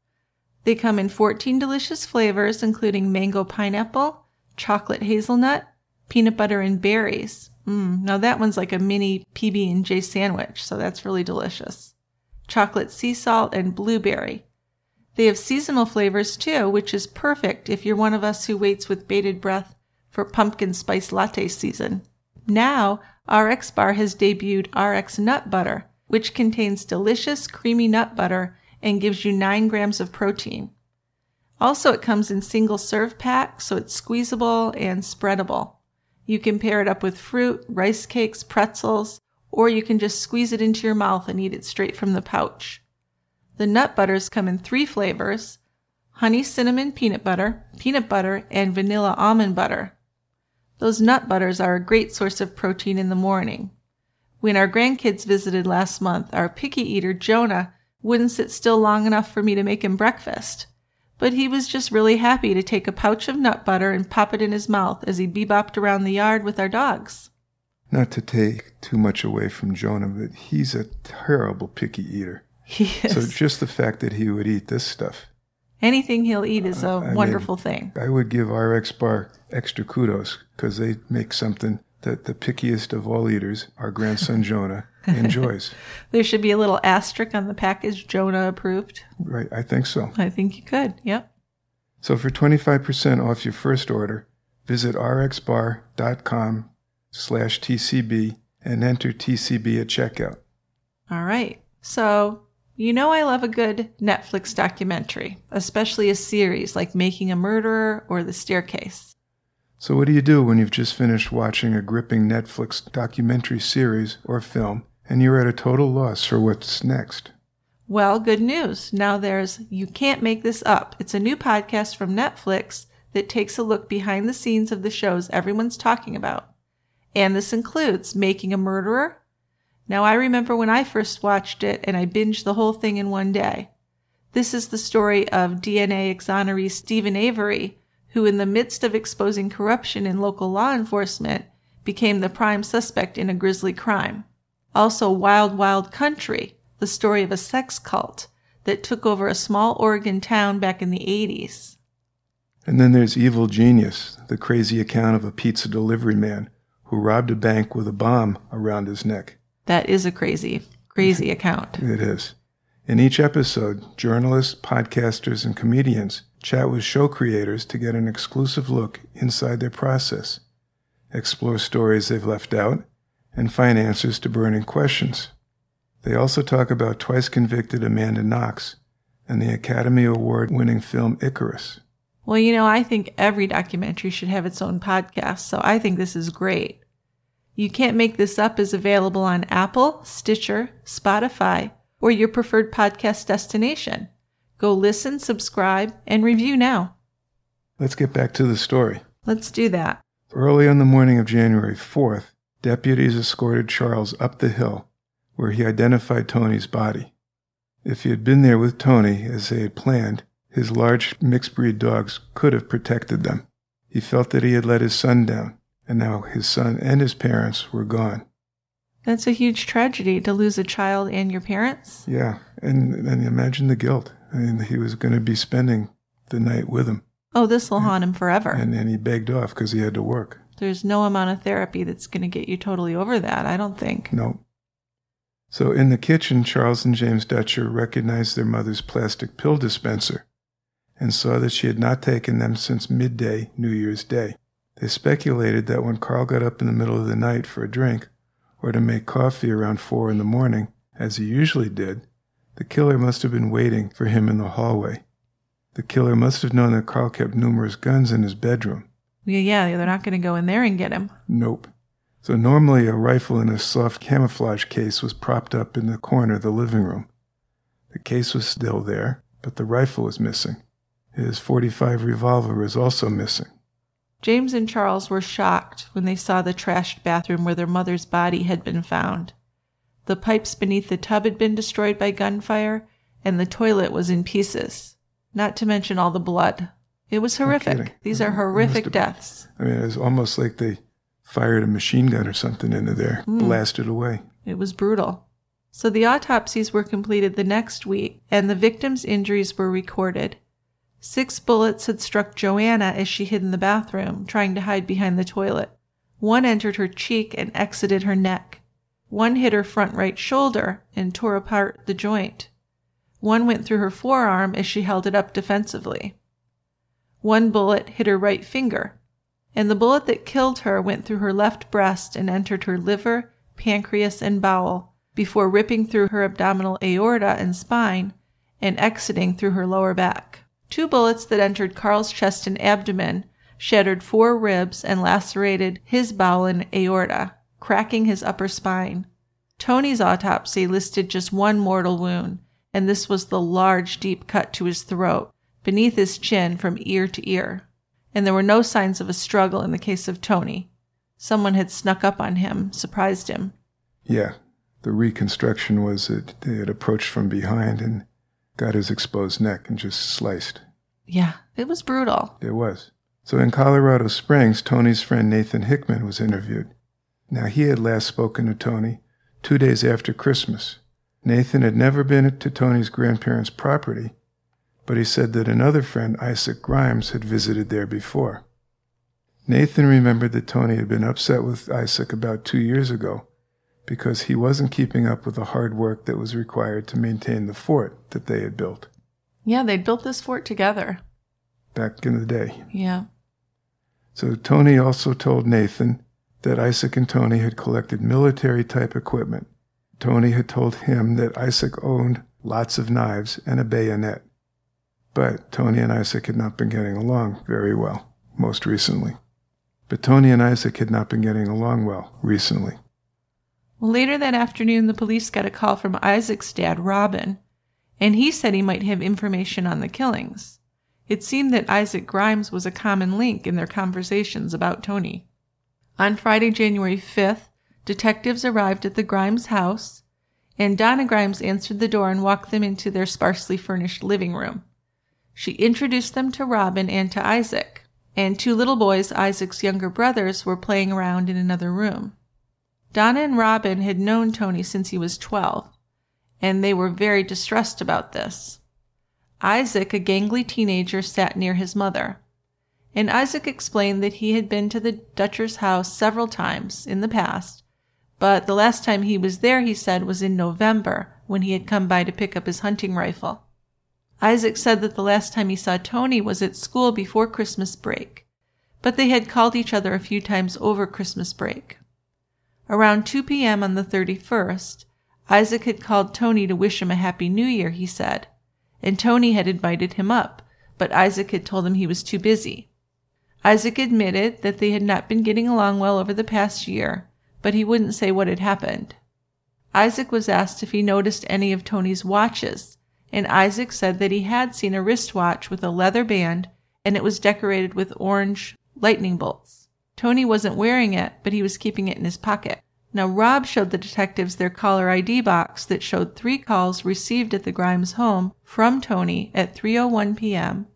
They come in 14 delicious flavors, including mango pineapple, chocolate hazelnut, peanut butter, and berries. Now that one's like a mini PB&J sandwich, so that's really delicious. Chocolate sea salt and blueberry. They have seasonal flavors too, which is perfect if you're one of us who waits with bated breath for pumpkin spice latte season. Now, RxBar has debuted RX Nut Butter, which contains delicious creamy nut butter and gives you 9 grams of protein. Also, it comes in single serve packs, so it's squeezable and spreadable. You can pair it up with fruit, rice cakes, pretzels, or you can just squeeze it into your mouth and eat it straight from the pouch. The nut butters come in 3 flavors: honey cinnamon peanut butter, and vanilla almond butter. Those nut butters are a great source of protein in the morning. When our grandkids visited last month, our picky eater, Jonah, wouldn't sit still long enough for me to make him breakfast. But he was just really happy to take a pouch of nut butter and pop it in his mouth as he bebopped around the yard with our dogs. Not to take too much away from Jonah, but he's a terrible picky eater. He is. So just the fact that he would eat this stuff. Anything he'll eat is a wonderful thing. I would give RxBar extra kudos because they make something that the pickiest of all eaters, our grandson Jonah, enjoys. There should be a little asterisk on the package, Jonah approved. Right, I think so. I think you could, yep. So for 25% off your first order, visit rxbar.com/TCB and enter TCB at checkout. All right. So, you know I love a good Netflix documentary, especially a series like Making a Murderer or The Staircase. So what do you do when you've just finished watching a gripping Netflix documentary series or film and you're at a total loss for what's next? Well, good news. Now there's You Can't Make This Up. It's a new podcast from Netflix that takes a look behind the scenes of the shows everyone's talking about. And this includes Making a Murderer. Now, I remember when I first watched it and I binged the whole thing in one day. This is the story of DNA exoneree Stephen Avery, who in the midst of exposing corruption in local law enforcement became the prime suspect in a grisly crime. Also, Wild Wild Country, the story of a sex cult that took over a small Oregon town back in the 80s. And then there's Evil Genius, the crazy account of a pizza delivery man who robbed a bank with a bomb around his neck. That is a crazy account. It is. In each episode, journalists, podcasters, and comedians chat with show creators to get an exclusive look inside their process, explore stories they've left out, and find answers to burning questions. They also talk about twice-convicted Amanda Knox and the Academy Award-winning film Icarus. Well, you know, I think every documentary should have its own podcast, so I think this is great. You Can't Make This Up is available on Apple, Stitcher, Spotify, or your preferred podcast destination. Go listen, subscribe, and review now. Let's get back to the story. Let's do that. Early on the morning of January 4th, deputies escorted Charles up the hill, where he identified Tony's body. If he had been there with Tony, as they had planned, his large mixed-breed dogs could have protected them. He felt that he had let his son down, and now his son and his parents were gone. That's a huge tragedy, to lose a child and your parents. Yeah, and imagine the guilt. I mean, he was going to be spending the night with him. Oh, this will haunt him forever. And he begged off because he had to work. There's no amount of therapy that's going to get you totally over that, I don't think. No. So in the kitchen, Charles and James Dutcher recognized their mother's plastic pill dispenser and saw that she had not taken them since midday New Year's Day. They speculated that when Carl got up in the middle of the night for a drink or to make coffee around 4 a.m, as he usually did, the killer must have been waiting for him in the hallway. The killer must have known that Carl kept numerous guns in his bedroom. Yeah, they're not going to go in there and get him. Nope. So normally a rifle in a soft camouflage case was propped up in the corner of the living room. The case was still there, but the rifle was missing. His .45 revolver was also missing. James and Charles were shocked when they saw the trashed bathroom where their mother's body had been found. The pipes beneath the tub had been destroyed by gunfire, and the toilet was in pieces, not to mention all the blood. It was horrific. These are horrific deaths. I mean, it was almost like they fired a machine gun or something into there, blasted away. It was brutal. So the autopsies were completed the next week, and the victims' injuries were recorded. 6 bullets had struck Joanna as she hid in the bathroom, trying to hide behind the toilet. 1 entered her cheek and exited her neck. 1 hit her front right shoulder and tore apart the joint. 1 went through her forearm as she held it up defensively. 1 bullet hit her right finger, and the bullet that killed her went through her left breast and entered her liver, pancreas, and bowel, before ripping through her abdominal aorta and spine and exiting through her lower back. 2 bullets that entered Carl's chest and abdomen shattered 4 ribs and lacerated his bowel and aorta, cracking his upper spine. Tony's autopsy listed just 1 mortal wound, and this was the large, deep cut to his throat, beneath his chin from ear to ear. And there were no signs of a struggle in the case of Tony. Someone had snuck up on him, surprised him. Yeah, the reconstruction was that they had approached from behind and got his exposed neck and just sliced. Yeah, it was brutal. It was. So in Colorado Springs, Tony's friend Nathan Hickman was interviewed. Now, he had last spoken to Tony 2 days after Christmas. Nathan had never been to Tony's grandparents' property, but he said that another friend, Isaac Grimes, had visited there before. Nathan remembered that Tony had been upset with Isaac about 2 years ago because he wasn't keeping up with the hard work that was required to maintain the fort that they had built. Yeah, they'd built this fort together. Back in the day. Yeah. So Tony also told Nathan that Isaac and Tony had collected military-type equipment. Tony had told him that Isaac owned lots of knives and a bayonet. But Tony and Isaac had not been getting along very well, most recently. But Tony and Isaac had not been getting along well recently. Well, later that afternoon, the police got a call from Isaac's dad, Robin, and he said he might have information on the killings. It seemed that Isaac Grimes was a common link in their conversations about Tony. On Friday, January 5th, detectives arrived at the Grimes house, and Donna Grimes answered the door and walked them into their sparsely furnished living room. She introduced them to Robin and to Isaac, and 2 little boys, Isaac's younger brothers, were playing around in another room. Donna and Robin had known Tony since he was 12, and they were very distressed about this. Isaac, a gangly teenager, sat near his mother, and Isaac explained that he had been to the Dutcher's house several times in the past, but the last time he was there, he said, was in November, when he had come by to pick up his hunting rifle. Isaac said that the last time he saw Tony was at school before Christmas break, but they had called each other a few times over Christmas break. Around 2 p.m. on the 31st, Isaac had called Tony to wish him a Happy New Year, he said, and Tony had invited him up, but Isaac had told him he was too busy. Isaac admitted that they had not been getting along well over the past year, but he wouldn't say what had happened. Isaac was asked if he noticed any of Tony's watches, and Isaac said that he had seen a wristwatch with a leather band, and it was decorated with orange lightning bolts. Tony wasn't wearing it, but he was keeping it in his pocket. Now, Rob showed the detectives their caller ID box that showed 3 calls received at the Grimes home from Tony at 3:01 p.m.,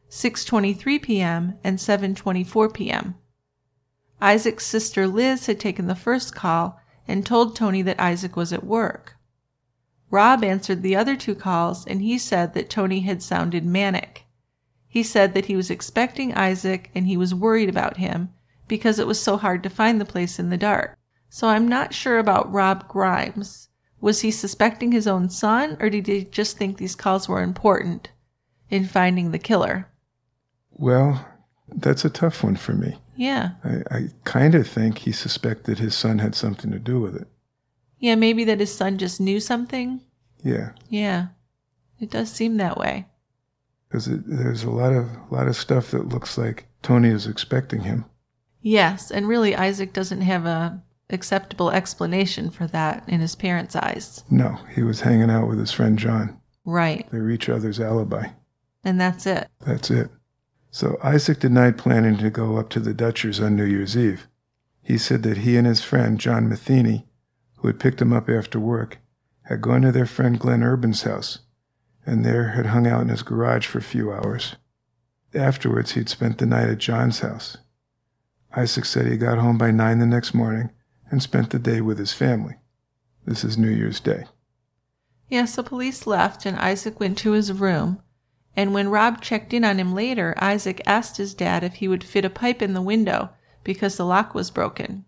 6:23 p.m., and 7:24 p.m. Isaac's sister Liz had taken the first call and told Tony that Isaac was at work. Rob answered the other 2 calls, and he said that Tony had sounded manic. He said that he was expecting Isaac and he was worried about him because it was so hard to find the place in the dark. So I'm not sure about Rob Grimes. Was he suspecting his own son, or did he just think these calls were important in finding the killer? Well, that's a tough one for me. Yeah. I kind of think he suspected his son had something to do with it. Yeah, maybe that his son just knew something? Yeah. Yeah. It does seem that way. Because there's a lot of stuff that looks like Tony is expecting him. Yes, and really Isaac doesn't have a acceptable explanation for that in his parents' eyes. No, he was hanging out with his friend John. Right. They're each other's alibi. And that's it. That's it. So Isaac denied planning to go up to the Dutchers on New Year's Eve. He said that he and his friend John Matheny, who had picked him up after work, had gone to their friend Glenn Urban's house, and there had hung out in his garage for a few hours. Afterwards, he'd spent the night at John's house. Isaac said he got home by 9 the next morning and spent the day with his family. This is New Year's Day. Yeah, so police left and Isaac went to his room. And when Rob checked in on him later, Isaac asked his dad if he would fit a pipe in the window because the lock was broken.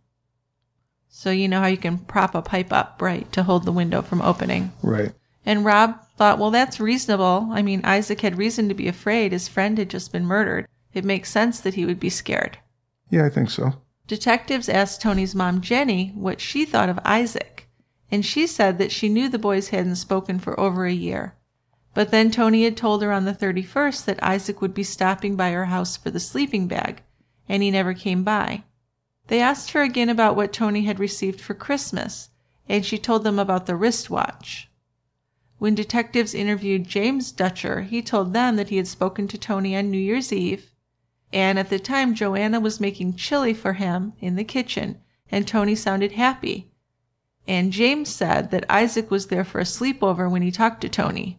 So you know how you can prop a pipe up, right, to hold the window from opening. Right. And Rob thought, well, that's reasonable. I mean, Isaac had reason to be afraid. His friend had just been murdered. It makes sense that he would be scared. Yeah, I think so. Detectives asked Tony's mom, Jenny, what she thought of Isaac, and she said that she knew the boys hadn't spoken for over a year. But then Tony had told her on the 31st that Isaac would be stopping by her house for the sleeping bag, and he never came by. They asked her again about what Tony had received for Christmas, and she told them about the wristwatch. When detectives interviewed James Dutcher, he told them that he had spoken to Tony on New Year's Eve, and at the time Joanna was making chili for him in the kitchen, and Tony sounded happy. And James said that Isaac was there for a sleepover when he talked to Tony.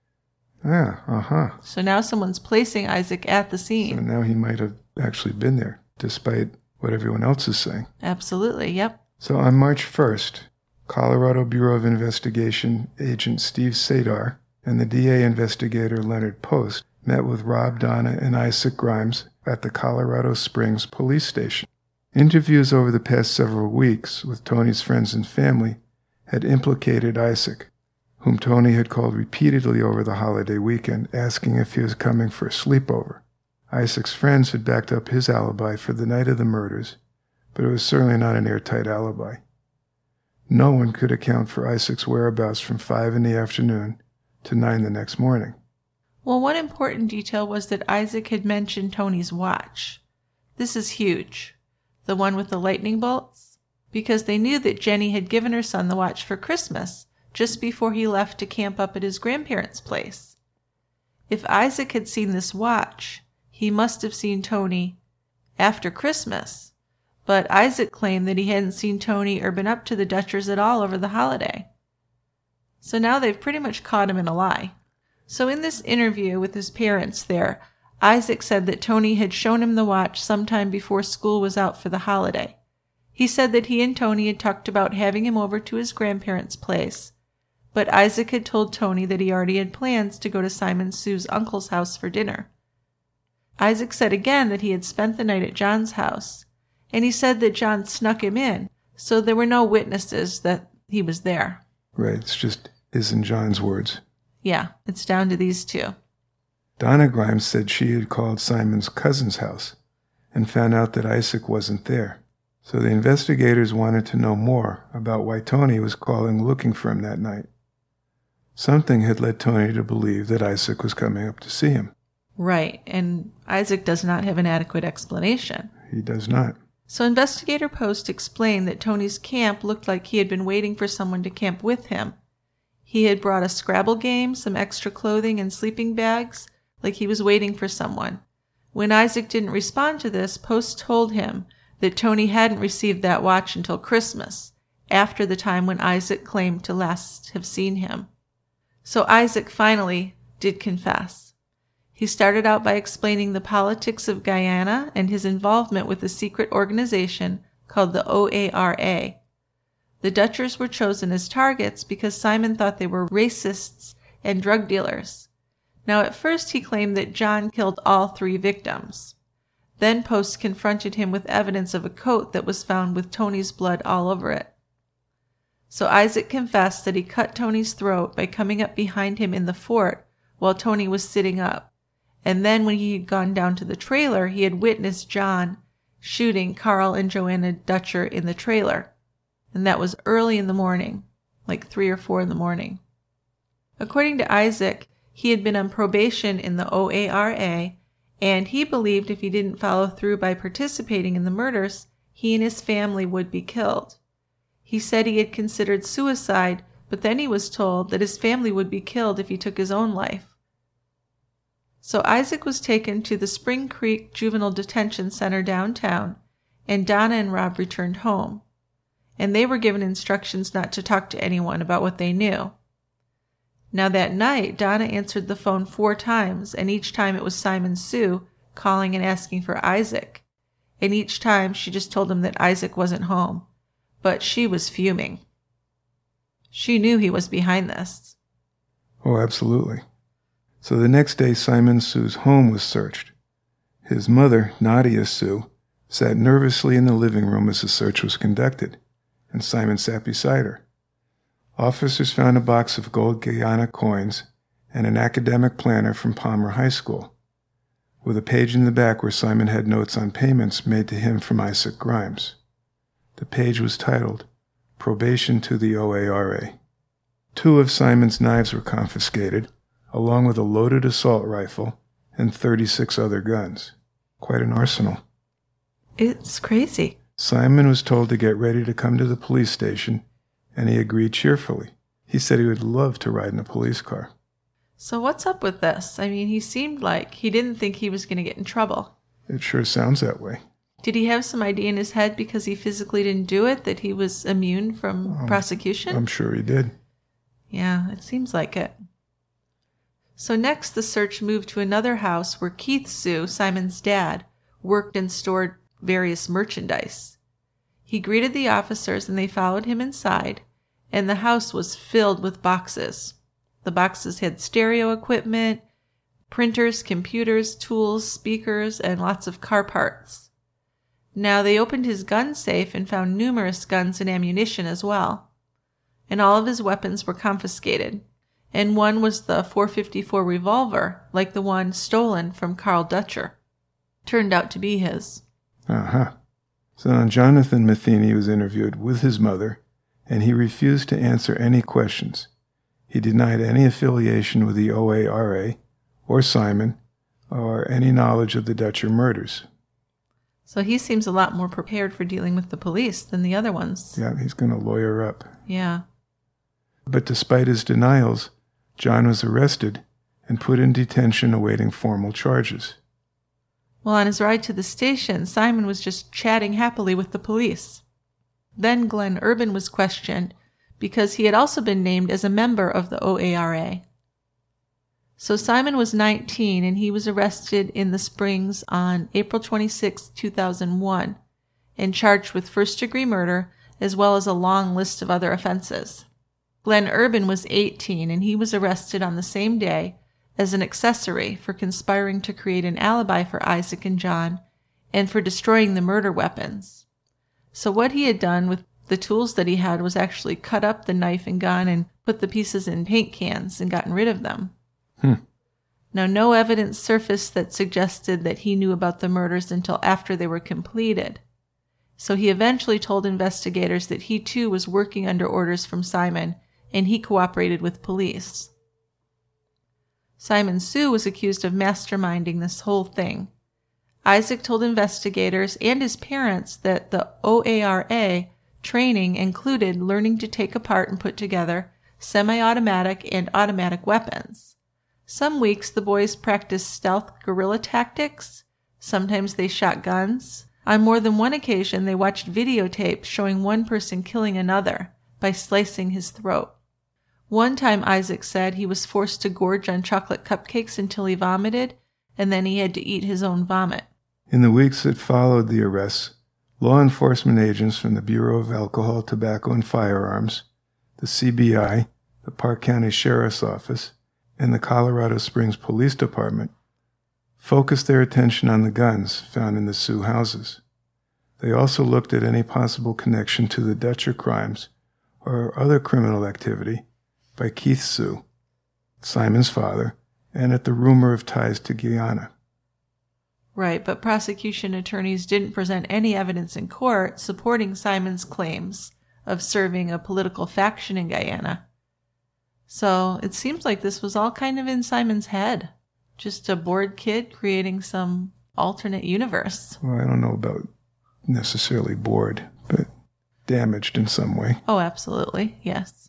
Yeah, So now someone's placing Isaac at the scene. So now he might have actually been there, despite what everyone else is saying. Absolutely, yep. So on March 1st, Colorado Bureau of Investigation agent Steve Sadar and the DA investigator Leonard Post met with Rob, Donna, and Isaac Grimes at the Colorado Springs police station. Interviews over the past several weeks with Tony's friends and family had implicated Isaac, whom Tony had called repeatedly over the holiday weekend, asking if he was coming for a sleepover. Isaac's friends had backed up his alibi for the night of the murders, but it was certainly not an airtight alibi. No one could account for Isaac's whereabouts from 5 in the afternoon to 9 the next morning. Well, one important detail was that Isaac had mentioned Tony's watch. This is huge. The one with the lightning bolts? Because they knew that Jenny had given her son the watch for Christmas, just before he left to camp up at his grandparents' place. If Isaac had seen this watch, he must have seen Tony after Christmas. But Isaac claimed that he hadn't seen Tony or been up to the Dutchers at all over the holiday. So now they've pretty much caught him in a lie. So in this interview with his parents there, Isaac said that Tony had shown him the watch sometime before school was out for the holiday. He said that he and Tony had talked about having him over to his grandparents' place, but Isaac had told Tony that he already had plans to go to Simon Sue's uncle's house for dinner. Isaac said again that he had spent the night at John's house, and he said that John snuck him in, so there were no witnesses that he was there. Right, it's just his and John's words. Yeah, it's down to these two. Donna Grimes said she had called Simon's cousin's house and found out that Isaac wasn't there. So the investigators wanted to know more about why Tony was calling looking for him that night. Something had led Tony to believe that Isaac was coming up to see him. Right, and Isaac does not have an adequate explanation. He does not. So Investigator Post explained that Tony's camp looked like he had been waiting for someone to camp with him. He had brought a Scrabble game, some extra clothing, and sleeping bags, like he was waiting for someone. When Isaac didn't respond to this, Post told him that Tony hadn't received that watch until Christmas, after the time when Isaac claimed to last have seen him. So Isaac finally did confess. He started out by explaining the politics of Guyana and his involvement with a secret organization called the OARA. The Dutchers were chosen as targets because Simon thought they were racists and drug dealers. Now at first he claimed that John killed all 3 victims. Then Post confronted him with evidence of a coat that was found with Tony's blood all over it. So Isaac confessed that he cut Tony's throat by coming up behind him in the fort while Tony was sitting up. And then when he had gone down to the trailer, he had witnessed John shooting Carl and Joanna Dutcher in the trailer. And that was early in the morning, like 3 or 4 in the morning. According to Isaac, he had been on probation in the OARA, and he believed if he didn't follow through by participating in the murders, he and his family would be killed. He said he had considered suicide, but then he was told that his family would be killed if he took his own life. So Isaac was taken to the Spring Creek Juvenile Detention Center downtown, and Donna and Rob returned home. And they were given instructions not to talk to anyone about what they knew. Now that night, Donna answered the phone 4 times, and each time it was Simon Sue calling and asking for Isaac. And each time she just told him that Isaac wasn't home. But she was fuming. She knew he was behind this. Oh, absolutely. So the next day, Simon Sue's home was searched. His mother, Nadia Sue, sat nervously in the living room as the search was conducted, and Simon sat beside her. Officers found a box of gold Guyana coins and an academic planner from Palmer High School, with a page in the back where Simon had notes on payments made to him from Isaac Grimes. The page was titled, Probation to the OARA. 2 of Simon's knives were confiscated, along with a loaded assault rifle and 36 other guns. Quite an arsenal. It's crazy. Simon was told to get ready to come to the police station, and he agreed cheerfully. He said he would love to ride in a police car. So what's up with this? I mean, he seemed like he didn't think he was going to get in trouble. It sure sounds that way. Did he have some idea in his head because he physically didn't do it that he was immune from prosecution? I'm sure he did. Yeah, it seems like it. So next the search moved to another house where Keith Sue, Simon's dad, worked and stored various merchandise. He greeted the officers and they followed him inside, and the house was filled with boxes. The boxes had stereo equipment, printers, computers, tools, speakers, and lots of car parts. Now, they opened his gun safe and found numerous guns and ammunition as well. And all of his weapons were confiscated. And one was the .454 revolver, like the one stolen from Carl Dutcher. Turned out to be his. Uh-huh. So now Jonathan Matheny was interviewed with his mother, and he refused to answer any questions. He denied any affiliation with the OARA, or Simon, or any knowledge of the Dutcher murders. So he seems a lot more prepared for dealing with the police than the other ones. Yeah, he's going to lawyer up. Yeah. But despite his denials, John was arrested and put in detention awaiting formal charges. Well, on his ride to the station, Simon was just chatting happily with the police. Then Glenn Urban was questioned because he had also been named as a member of the OARA. So Simon was 19 and he was arrested in the Springs on April 26, 2001, and charged with first-degree murder as well as a long list of other offenses. Glenn Urban was 18 and he was arrested on the same day as an accessory for conspiring to create an alibi for Isaac and John and for destroying the murder weapons. So what he had done with the tools that he had was actually cut up the knife and gun and put the pieces in paint cans and gotten rid of them. Now, no evidence surfaced that suggested that he knew about the murders until after they were completed. So he eventually told investigators that he too was working under orders from Simon and he cooperated with police. Simon Sue was accused of masterminding this whole thing. Isaac told investigators and his parents that the OARA training included learning to take apart and put together semi-automatic and automatic weapons. Some weeks the boys practiced stealth guerrilla tactics. Sometimes they shot guns. On more than one occasion, they watched videotapes showing one person killing another by slicing his throat. One time, Isaac said he was forced to gorge on chocolate cupcakes until he vomited, and then he had to eat his own vomit. In the weeks that followed the arrests, law enforcement agents from the Bureau of Alcohol, Tobacco, and Firearms, the CBI, the Park County Sheriff's Office, and the Colorado Springs Police Department focused their attention on the guns found in the Sioux houses. They also looked at any possible connection to the Dutcher crimes or other criminal activity by Keith Sioux, Simon's father, and at the rumor of ties to Guyana. Right, but prosecution attorneys didn't present any evidence in court supporting Simon's claims of serving a political faction in Guyana. So it seems like this was all kind of in Simon's head. Just a bored kid creating some alternate universe. Well, I don't know about necessarily bored, but damaged in some way. Oh, absolutely, yes.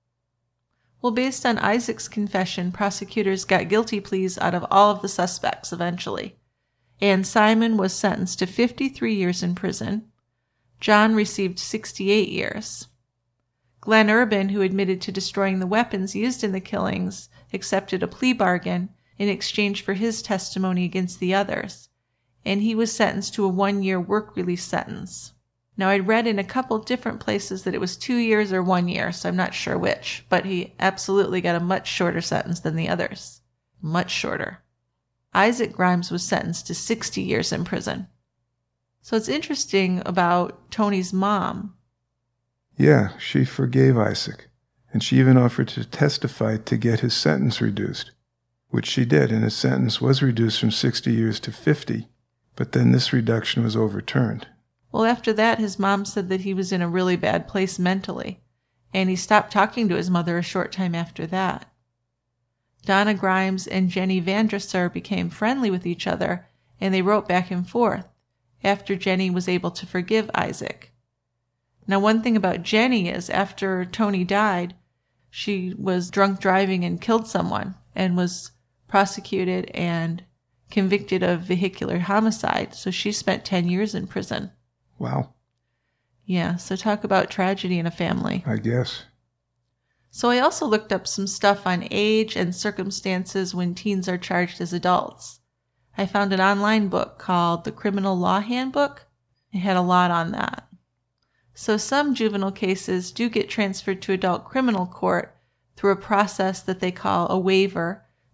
Well, based on Isaac's confession, prosecutors got guilty pleas out of all of the suspects eventually. And Simon was sentenced to 53 years in prison. John received 68 years. Glenn Urban, who admitted to destroying the weapons used in the killings, accepted a plea bargain in exchange for his testimony against the others, and he was sentenced to a 1-year work release sentence. Now, I'd read in a couple different places that it was 2 years or 1 year, so I'm not sure which, but he absolutely got a much shorter sentence than the others. Much shorter. Isaac Grimes was sentenced to 60 years in prison. So it's interesting about Tony's mom. Yeah, she forgave Isaac, and she even offered to testify to get his sentence reduced, which she did, and his sentence was reduced from 60 years to 50, but then this reduction was overturned. Well, after that, his mom said that he was in a really bad place mentally, and he stopped talking to his mother a short time after that. Donna Grimes and Jenny Vandresser became friendly with each other, and they wrote back and forth after Jenny was able to forgive Isaac. Now, one thing about Jenny is after Tony died, she was drunk driving and killed someone and was prosecuted and convicted of vehicular homicide, so she spent 10 years in prison. Wow. Yeah, so talk about tragedy in a family. I guess. So I also looked up some stuff on age and circumstances when teens are charged as adults. I found an online book called The Criminal Law Handbook. It had a lot on that. So some juvenile cases do get transferred to adult criminal court through a process that they call a waiver,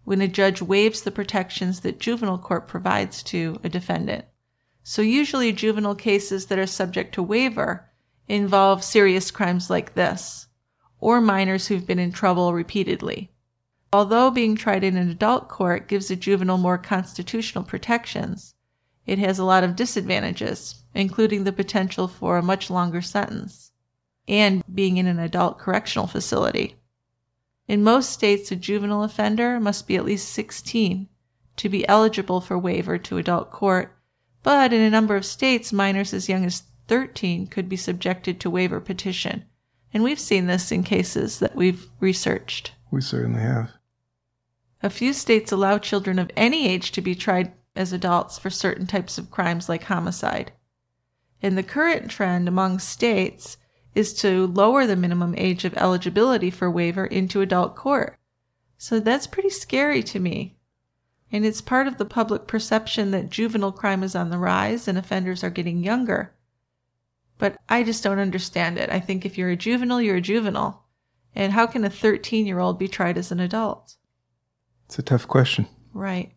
when a judge waives the protections that juvenile court provides to a defendant. So usually juvenile cases that are subject to waiver involve serious crimes like this, or minors who've been in trouble repeatedly. Although being tried in an adult court gives a juvenile more constitutional protections, it has a lot of disadvantages, including the potential for a much longer sentence, and being in an adult correctional facility. In most states, a juvenile offender must be at least 16 to be eligible for waiver to adult court, but in a number of states, minors as young as 13 could be subjected to waiver petition. And we've seen this in cases that we've researched. We certainly have. A few states allow children of any age to be tried as adults for certain types of crimes like homicide. And the current trend among states is to lower the minimum age of eligibility for waiver into adult court. So that's pretty scary to me. And it's part of the public perception that juvenile crime is on the rise and offenders are getting younger. But I just don't understand it. I think if you're a juvenile, you're a juvenile. And how can a 13-year-old be tried as an adult? It's a tough question. Right.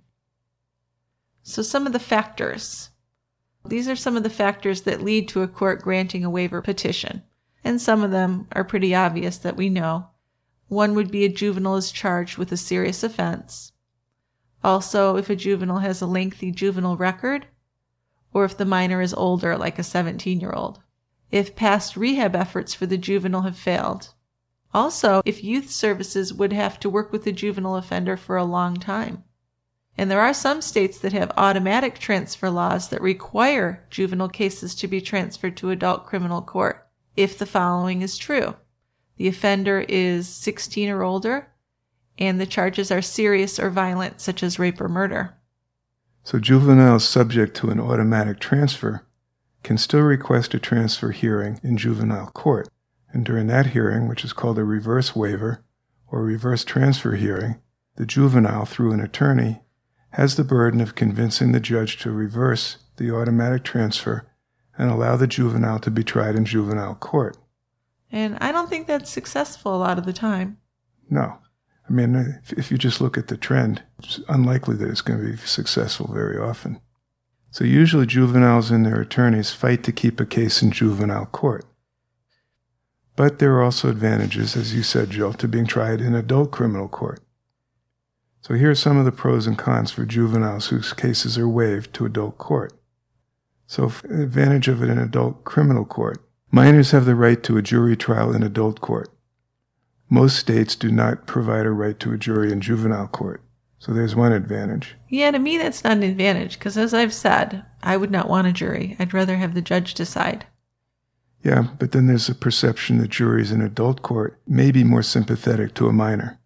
So some of the factors. These are some of the factors that lead to a court granting a waiver petition. And some of them are pretty obvious that we know. One would be a juvenile is charged with a serious offense. Also, if a juvenile has a lengthy juvenile record, or if the minor is older, like a 17-year-old. If past rehab efforts for the juvenile have failed. Also, if youth services would have to work with the juvenile offender for a long time. And there are some states that have automatic transfer laws that require juvenile cases to be transferred to adult criminal court if the following is true. The offender is 16 or older, and the charges are serious or violent, such as rape or murder. So juveniles subject to an automatic transfer can still request a transfer hearing in juvenile court. And during that hearing, which is called a reverse waiver or reverse transfer hearing, the juvenile, through an attorney, has the burden of convincing the judge to reverse the automatic transfer and allow the juvenile to be tried in juvenile court. And I don't think that's successful a lot of the time. No. I mean, if you just look at the trend, it's unlikely that it's going to be successful very often. So usually juveniles and their attorneys fight to keep a case in juvenile court. But there are also advantages, as you said, Jill, to being tried in adult criminal court. So here are some of the pros and cons for juveniles whose cases are waived to adult court. So advantage of it in adult criminal court. Minors have the right to a jury trial in adult court. Most states do not provide a right to a jury in juvenile court. So there's one advantage. Yeah, to me that's not an advantage, because as I've said, I would not want a jury. I'd rather have the judge decide. Yeah, but then there's a perception that juries in adult court may be more sympathetic to a minor.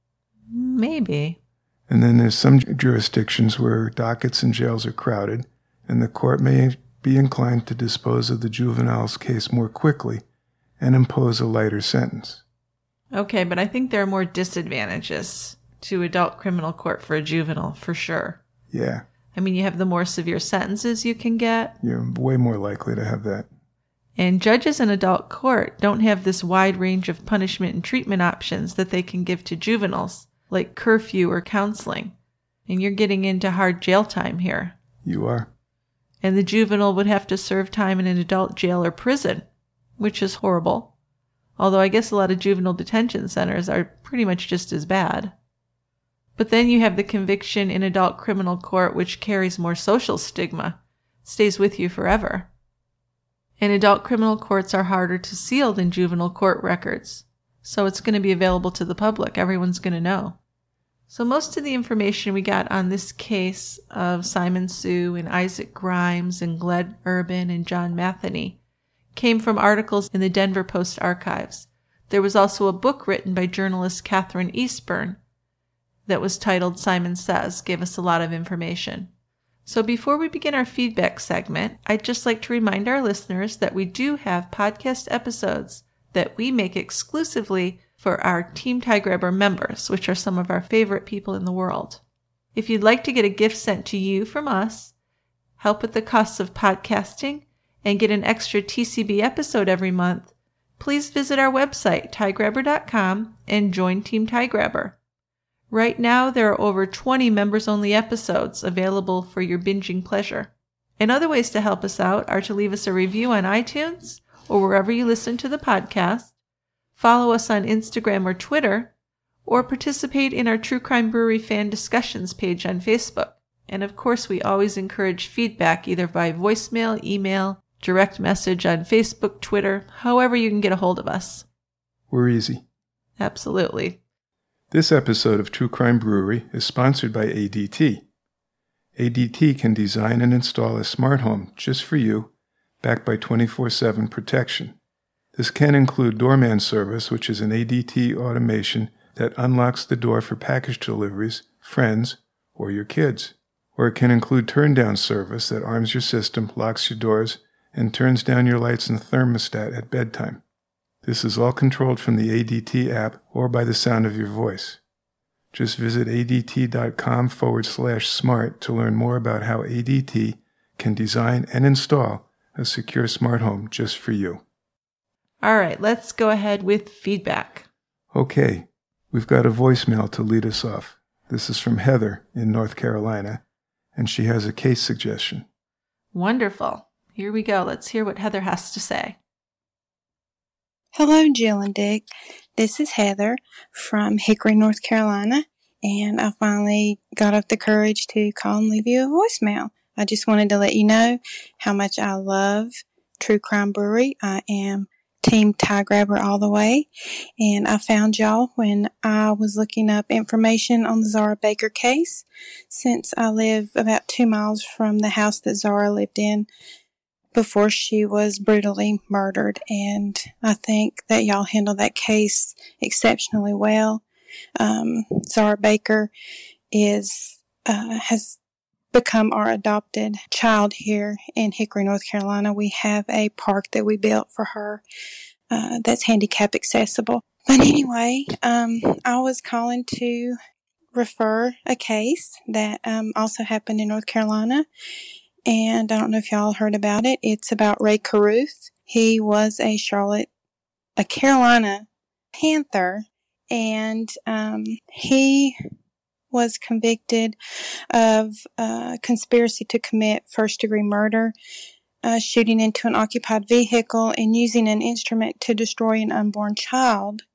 Maybe. And then there's some jurisdictions where dockets and jails are crowded, and the court may be inclined to dispose of the juvenile's case more quickly and impose a lighter sentence. Okay, but I think there are more disadvantages to adult criminal court for a juvenile, for sure. Yeah. I mean, you have the more severe sentences you can get. You're way more likely to have that. And judges in adult court don't have this wide range of punishment and treatment options that they can give to juveniles, like curfew or counseling. And you're getting into hard jail time here. You are. And the juvenile would have to serve time in an adult jail or prison, which is horrible. Although I guess a lot of juvenile detention centers are pretty much just as bad. But then you have the conviction in adult criminal court, which carries more social stigma. It stays with you forever. And adult criminal courts are harder to seal than juvenile court records. So it's going to be available to the public. Everyone's going to know. So most of the information we got on this case of Simon Sue and Isaac Grimes and Gled Urban and John Matheny came from articles in the Denver Post archives. There was also a book written by journalist Catherine Eastburn that was titled Simon Says, gave us a lot of information. So before we begin our feedback segment, I'd just like to remind our listeners that we do have podcast episodes that we make exclusively for our Team Tie Grabber members, which are some of our favorite people in the world. If you'd like to get a gift sent to you from us, help with the costs of podcasting, and get an extra TCB episode every month, please visit our website, tiegrabber.com, and join Team Tie Grabber. Right now, there are over 20 members-only episodes available for your binging pleasure. And other ways to help us out are to leave us a review on iTunes or wherever you listen to the podcast, follow us on Instagram or Twitter, or participate in our True Crime Brewery fan discussions page on Facebook. And of course, we always encourage feedback either by voicemail, email, direct message on Facebook, Twitter, however you can get a hold of us. We're easy. Absolutely. This episode of True Crime Brewery is sponsored by ADT. ADT can design and install a smart home just for you, backed by 24/7 protection. This can include doorman service, which is an ADT automation that unlocks the door for package deliveries, friends, or your kids. Or it can include turn-down service that arms your system, locks your doors, and turns down your lights and thermostat at bedtime. This is all controlled from the ADT app or by the sound of your voice. Just visit adt.com/smart to learn more about how ADT can design and install a secure smart home just for you. All right, let's go ahead with feedback. Okay, we've got a voicemail to lead us off. This is from Heather in North Carolina, and she has a case suggestion. Wonderful. Here we go. Let's hear what Heather has to say. Hello, Jill and Dick. This is Heather from Hickory, North Carolina, and I finally got up the courage to call and leave you a voicemail. I just wanted to let you know how much I love True Crime Brewery. I am Team Tie Grabber all the way, and I found y'all when I was looking up information on the Zara Baker case, since I live about 2 miles from the house that Zara lived in before she was brutally murdered, and I think that y'all handled that case exceptionally well. Zara Baker has become our adopted child here in Hickory, North Carolina. We have a park that we built for her that's handicap accessible. But anyway, I was calling to refer a case that also happened in North Carolina. And I don't know if y'all heard about it. It's about Ray Caruth. He was a Carolina Panther, and he was convicted of conspiracy to commit first-degree murder, shooting into an occupied vehicle, and using an instrument to destroy an unborn child.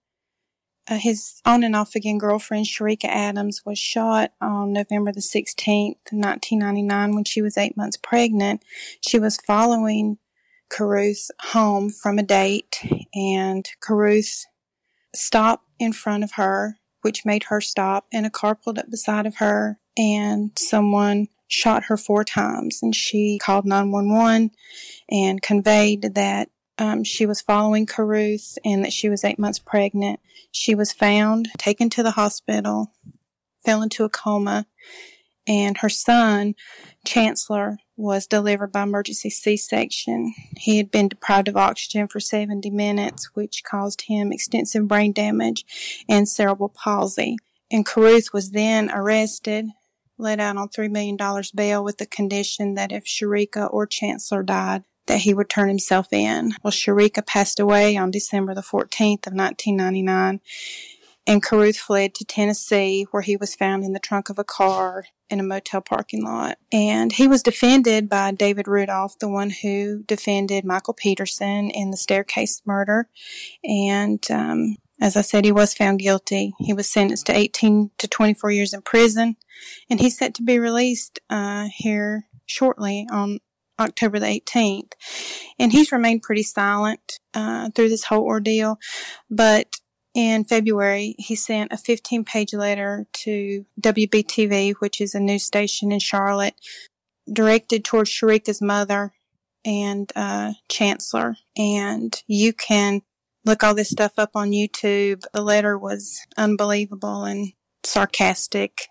His on and off again girlfriend, Sharika Adams, was shot on November the 16th, 1999, when she was 8 months pregnant. She was following Caruth home from a date, and Caruth stopped in front of her, which made her stop, and a car pulled up beside of her, and someone shot her 4 times, and she called 911 and conveyed that she was following Caruth and that she was 8 months pregnant. She was found, taken to the hospital, fell into a coma, and her son, Chancellor, was delivered by emergency C-section. He had been deprived of oxygen for 70 minutes, which caused him extensive brain damage and cerebral palsy. And Caruth was then arrested, let out on $3 million bail with the condition that if Sharika or Chancellor died, that he would turn himself in. Well, Sharika passed away on December the 14th of 1999, and Caruth fled to Tennessee, where he was found in the trunk of a car in a motel parking lot. And he was defended by David Rudolph, the one who defended Michael Peterson in the staircase murder. And as I said, he was found guilty. He was sentenced to 18 to 24 years in prison, and he's set to be released here shortly on October the 18th. And he's remained pretty silent through this whole ordeal. But in February, he sent a 15-page letter to WBTV, which is a news station in Charlotte, directed towards Sharika's mother and Chancellor. And you can look all this stuff up on YouTube. The letter was unbelievable and sarcastic.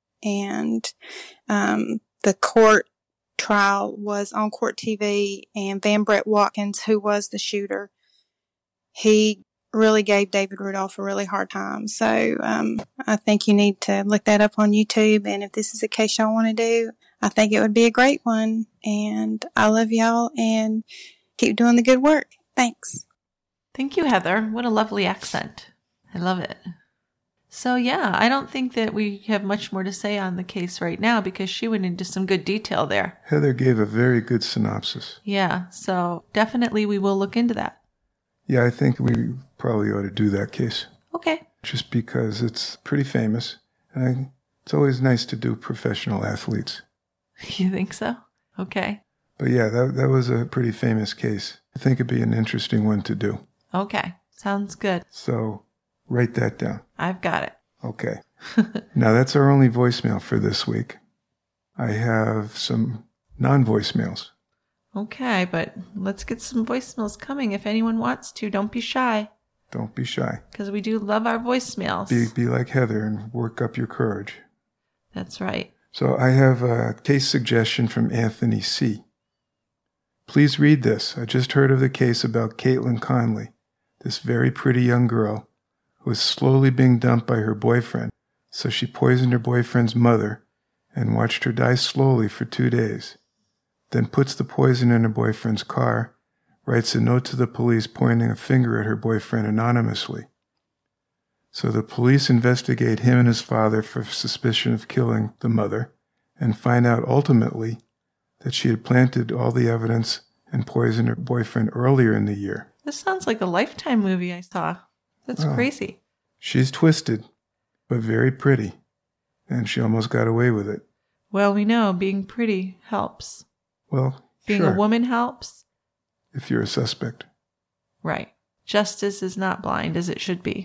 And the court trial was on Court TV, and Van Brett Watkins, who was the shooter, he really gave David Rudolph a really hard time. So I think you need to look that up on YouTube, and if this is a case y'all want to do, I think it would be a great one. And I love y'all, and keep doing the good work. Thanks. Thank you, Heather. What a lovely accent. I love it. So yeah, I don't think that we have much more to say on the case right now because she went into some good detail there. Heather gave a very good synopsis. Yeah, so definitely we will look into that. Yeah, I think we probably ought to do that case. Okay. Just because it's pretty famous. And it's always nice to do professional athletes. You think so? Okay. But yeah, that was a pretty famous case. I think it'd be an interesting one to do. Okay. Sounds good. So write that down. I've got it. Okay. Now that's our only voicemail for this week. I have some non-voicemails. Okay, but let's get some voicemails coming if anyone wants to. Don't be shy. Don't be shy. Because we do love our voicemails. Be like Heather and work up your courage. That's right. So I have a case suggestion from Anthony C. Please read this. I just heard of the case about Caitlin Conley, this very pretty young girl who was slowly being dumped by her boyfriend, so she poisoned her boyfriend's mother and watched her die slowly for 2 days, then puts the poison in her boyfriend's car, writes a note to the police pointing a finger at her boyfriend anonymously. So the police investigate him and his father for suspicion of killing the mother and find out ultimately that she had planted all the evidence and poisoned her boyfriend earlier in the year. This sounds like a Lifetime movie I saw. That's crazy. She's twisted, but very pretty, and she almost got away with it. Well, we know being pretty helps. Well, Being sure, a woman helps. if you're a suspect. Right. Justice is not blind as it should be.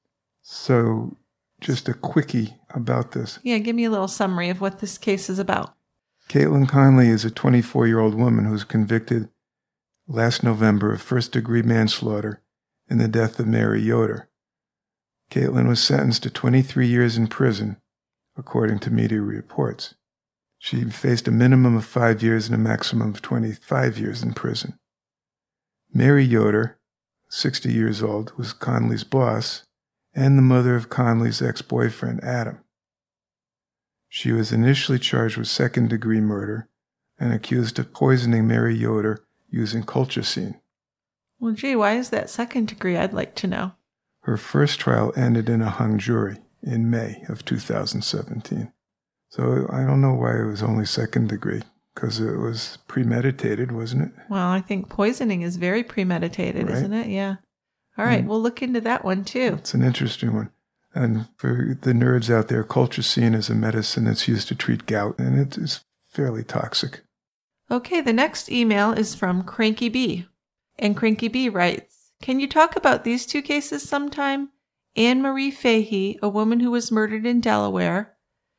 So, just a quickie about this. Yeah, give me a little summary of what this case is about. Caitlin Conley is a 24-year-old woman who was convicted last November of first-degree manslaughter in the death of Mary Yoder. Caitlin was sentenced to 23 years in prison, according to media reports. She faced a minimum of 5 years and a maximum of 25 years in prison. Mary Yoder, 60 years old, was Conley's boss and the mother of Conley's ex-boyfriend, Adam. She was initially charged with second-degree murder and accused of poisoning Mary Yoder using colchicine. Well, gee, why is that second degree? I'd like to know. Her first trial ended in a hung jury in May of 2017. So I don't know why it was only second degree, because it was premeditated, wasn't it? Well, I think poisoning is very premeditated, Right. isn't it? Yeah. All right, we'll look into that one too. It's an interesting one. And for the nerds out there, colchicine is a medicine that's used to treat gout, and it is fairly toxic. Okay, the next email is from Cranky B. And Cranky B writes, can you talk about these two cases sometime? Anne Marie Fahey, a woman who was murdered in Delaware.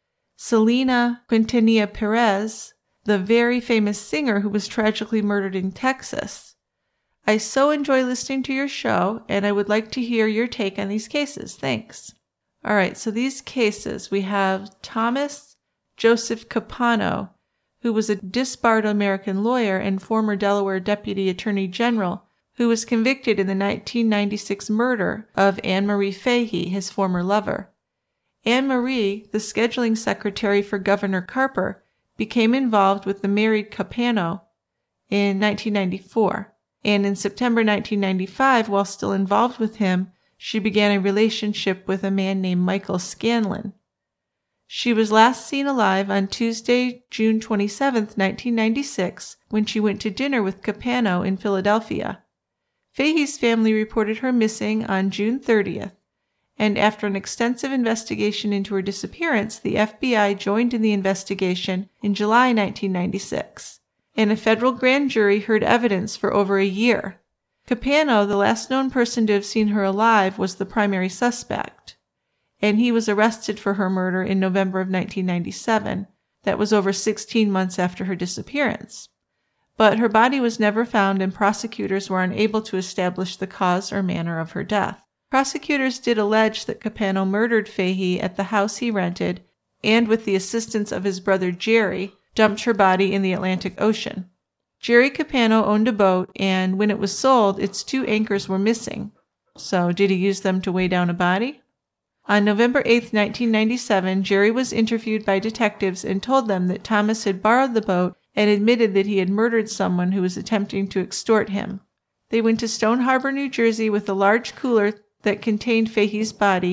Selena Quintanilla Perez, the very famous singer who was tragically murdered in Texas. I so enjoy listening to your show, and I would like to hear your take on these cases. Thanks. All right, so these cases, we have Thomas Joseph Capano, who was a disbarred American lawyer and former Delaware Deputy Attorney General, who was convicted in the 1996 murder of Anne Marie Fahey, his former lover. Anne Marie, the scheduling secretary for Governor Carper, became involved with the married Capano in 1994. And in September 1995, while still involved with him, she began a relationship with a man named Michael Scanlon. She was last seen alive on Tuesday, June 27, 1996, when she went to dinner with Capano in Philadelphia. Fahey's family reported her missing on June 30th, and after an extensive investigation into her disappearance, the FBI joined in the investigation in July 1996. And a federal grand jury heard evidence for over a year. Capano, the last known person to have seen her alive, was the primary suspect, and he was arrested for her murder in November of 1997. That was over 16 months after her disappearance. But her body was never found, and prosecutors were unable to establish the cause or manner of her death. Prosecutors did allege that Capano murdered Fahey at the house he rented, and with the assistance of his brother Jerry, dumped her body in the Atlantic Ocean. Jerry Capano owned a boat, and when it was sold, its 2 anchors were missing. So did he use them to weigh down a body? On November 8, 1997, Jerry was interviewed by detectives and told them that Thomas had borrowed the boat and admitted that he had murdered someone who was attempting to extort him. They went to Stone Harbor, New Jersey with a large cooler that contained Fahey's body,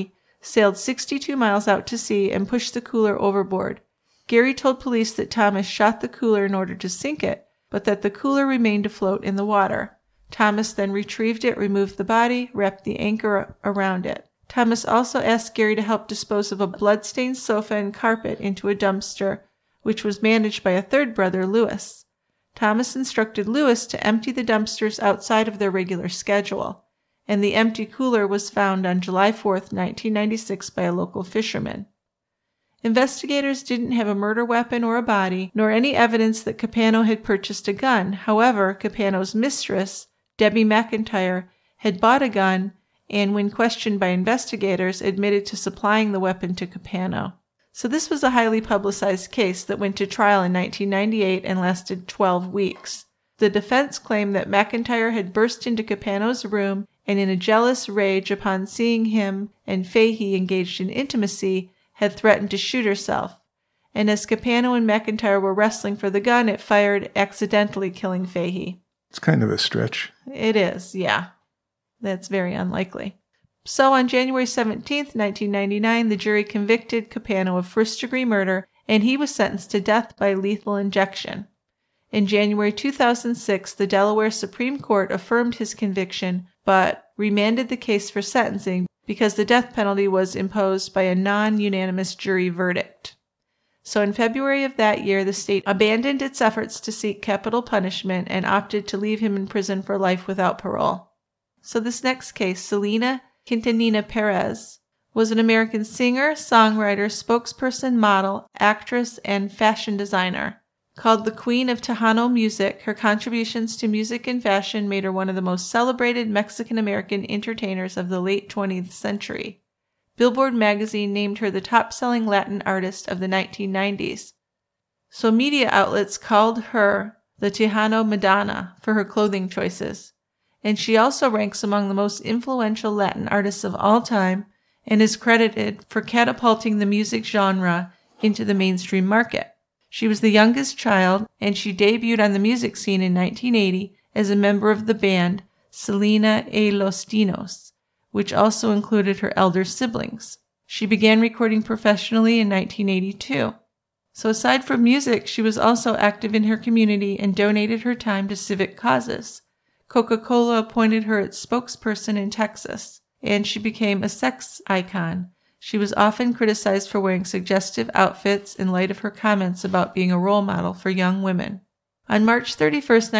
sailed 62 miles out to sea, and pushed the cooler overboard. Gary told police that Thomas shot the cooler in order to sink it, but that the cooler remained afloat in the water. Thomas then retrieved it, removed the body, wrapped the anchor around it. Thomas also asked Gary to help dispose of a blood-stained sofa and carpet into a dumpster, which was managed by a third brother, Lewis. Thomas instructed Lewis to empty the dumpsters outside of their regular schedule, and the empty cooler was found on July 4, 1996 by a local fisherman. Investigators didn't have a murder weapon or a body, nor any evidence that Capano had purchased a gun. However, Capano's mistress, Debbie McIntyre, had bought a gun and, when questioned by investigators, admitted to supplying the weapon to Capano. So this was a highly publicized case that went to trial in 1998 and lasted 12 weeks. The defense claimed that McIntyre had burst into Capano's room and, in a jealous rage upon seeing him and Fahey engaged in intimacy, had threatened to shoot herself. And as Capano and McIntyre were wrestling for the gun, it fired, accidentally killing Fahey. It's kind of a stretch. It is, yeah. That's very unlikely. So on January 17, 1999, the jury convicted Capano of first-degree murder, and he was sentenced to death by lethal injection. In January 2006, the Delaware Supreme Court affirmed his conviction, but remanded the case for sentencing because the death penalty was imposed by a non-unanimous jury verdict. So in February of that year, the state abandoned its efforts to seek capital punishment and opted to leave him in prison for life without parole. So this next case, Selena Quintanilla Perez, was an American singer, songwriter, spokesperson, model, actress, and fashion designer. Called the Queen of Tejano music, her contributions to music and fashion made her one of the most celebrated Mexican-American entertainers of the late 20th century. Billboard magazine named her the top-selling Latin artist of the 1990s. So media outlets called her the Tejano Madonna for her clothing choices. And she also ranks among the most influential Latin artists of all time and is credited for catapulting the music genre into the mainstream market. She was the youngest child, and she debuted on the music scene in 1980 as a member of the band Selena y los Dinos, which also included her elder siblings. She began recording professionally in 1982. So aside from music, she was also active in her community and donated her time to civic causes. Coca-Cola appointed her its spokesperson in Texas, and she became a sex icon. She was often criticized for wearing suggestive outfits in light of her comments about being a role model for young women. On March 31,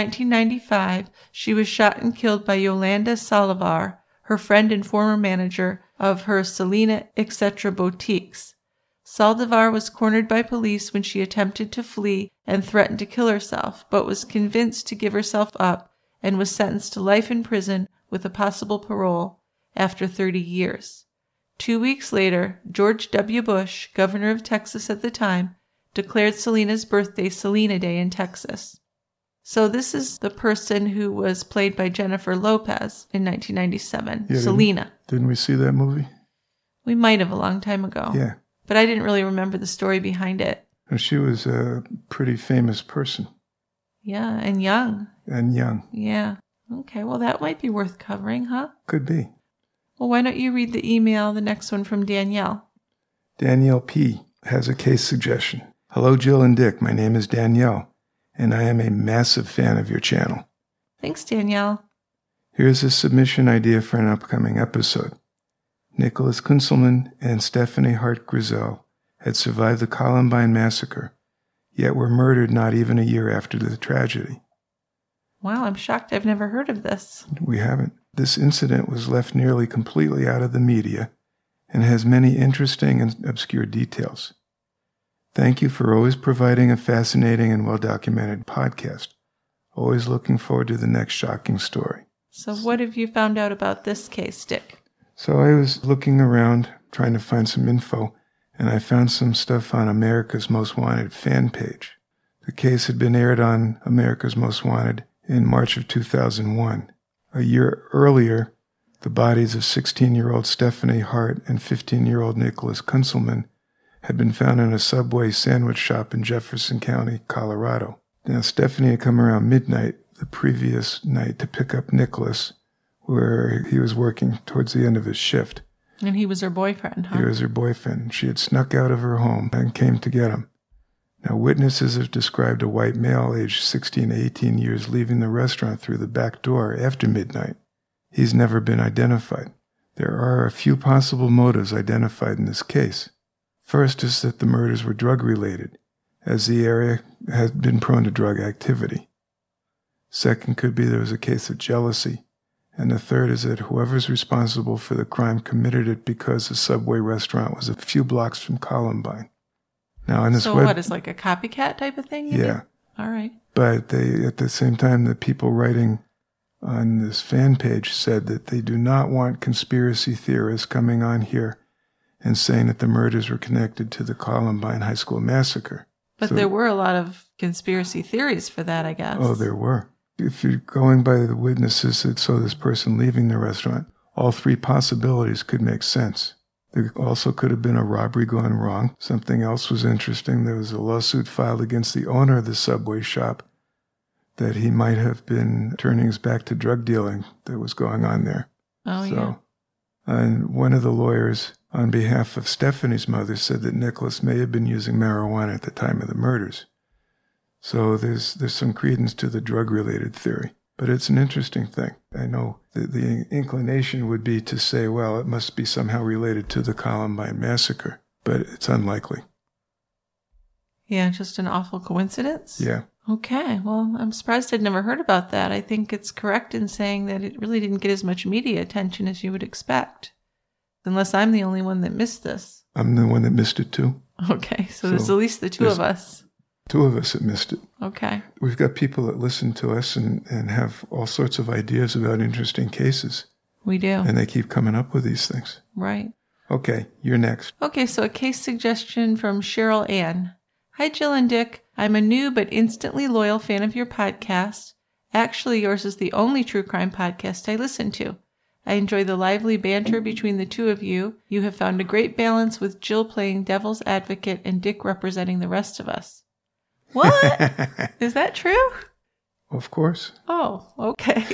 1995, she was shot and killed by Yolanda Salivar, her friend and former manager of her Selena Etc. boutiques. Saldivar was cornered by police when she attempted to flee and threatened to kill herself, but was convinced to give herself up and was sentenced to life in prison with a possible parole after 30 years. 2 weeks later, George W. Bush, governor of Texas at the time, declared Selena's birthday Selena Day in Texas. So this is the person who was played by Jennifer Lopez in 1997, yeah, Selena. Didn't we see that movie? We might have a long time ago. Yeah. But I didn't really remember the story behind it. And she was a pretty famous person. Yeah, and young. And young. Yeah. Okay, well that might be worth covering, huh? Could be. Well, why don't you read the email, the next one from Danielle? Danielle P. has a case suggestion. Hello, Jill and Dick. My name is Danielle, and I am a massive fan of your channel. Thanks, Danielle. Here's a submission idea for an upcoming episode. Nicholas Kunzelman and Stephanie Hart Grisel had survived the Columbine massacre, yet were murdered not even a year after the tragedy. Wow, I'm shocked. I've never heard of this. We haven't. This incident was left nearly completely out of the media and has many interesting and obscure details. Thank you for always providing a fascinating and well-documented podcast. Always looking forward to the next shocking story. So what have you found out about this case, Dick? So I was looking around, trying to find some info, and I found some stuff on America's Most Wanted fan page. The case had been aired on America's Most Wanted in March of 2001. A year earlier, the bodies of 16-year-old Stephanie Hart and 15-year-old Nicholas Kunzelman had been found in a Subway sandwich shop in Jefferson County, Colorado. Now, Stephanie had come around midnight the previous night to pick up Nicholas, where he was working towards the end of his shift. And he was her boyfriend, huh? He was her boyfriend. She had snuck out of her home and came to get him. Now, witnesses have described a white male aged 16 to 18 years leaving the restaurant through the back door after midnight. He's never been identified. There are a few possible motives identified in this case. First is that the murders were drug-related, as the area had been prone to drug activity. Second could be there was a case of jealousy. And the third is that whoever's responsible for the crime committed it because the Subway restaurant was a few blocks from Columbine. Now, on this So what, is like a copycat type of thing? Yeah. All right. But they, at the same time, the people writing on this fan page said that they do not want conspiracy theorists coming on here and saying that the murders were connected to the Columbine High School massacre. But there were a lot of conspiracy theories for that, I guess. Oh, there were. If you're going by the witnesses that saw this person leaving the restaurant, all three possibilities could make sense. There also could have been a robbery gone wrong. Something else was interesting. There was a lawsuit filed against the owner of the Subway shop that he might have been turning his back to drug dealing that was going on there. Oh, yeah. And one of the lawyers on behalf of Stephanie's mother said that Nicholas may have been using marijuana at the time of the murders. So there's some credence to the drug-related theory. But it's an interesting thing. I know that the inclination would be to say, well, it must be somehow related to the Columbine massacre, but it's unlikely. Yeah, just an awful coincidence? Yeah. Okay, well, I'm surprised I'd never heard about that. I think it's correct in saying that it really didn't get as much media attention as you would expect. Unless I'm the only one that missed this. I'm the one that missed it too. Okay, so there's at least the two of us. Two of us that missed it. Okay. We've got people that listen to us and have all sorts of ideas about interesting cases. We do. And they keep coming up with these things. Right. Okay, you're next. Okay, so a case suggestion from Cheryl Ann. Hi, Jill and Dick. I'm a new but instantly loyal fan of your podcast. Actually, yours is the only true crime podcast I listen to. I enjoy the lively banter between the two of you. You have found a great balance with Jill playing devil's advocate and Dick representing the rest of us. What? Is that true? Of course. Oh, okay.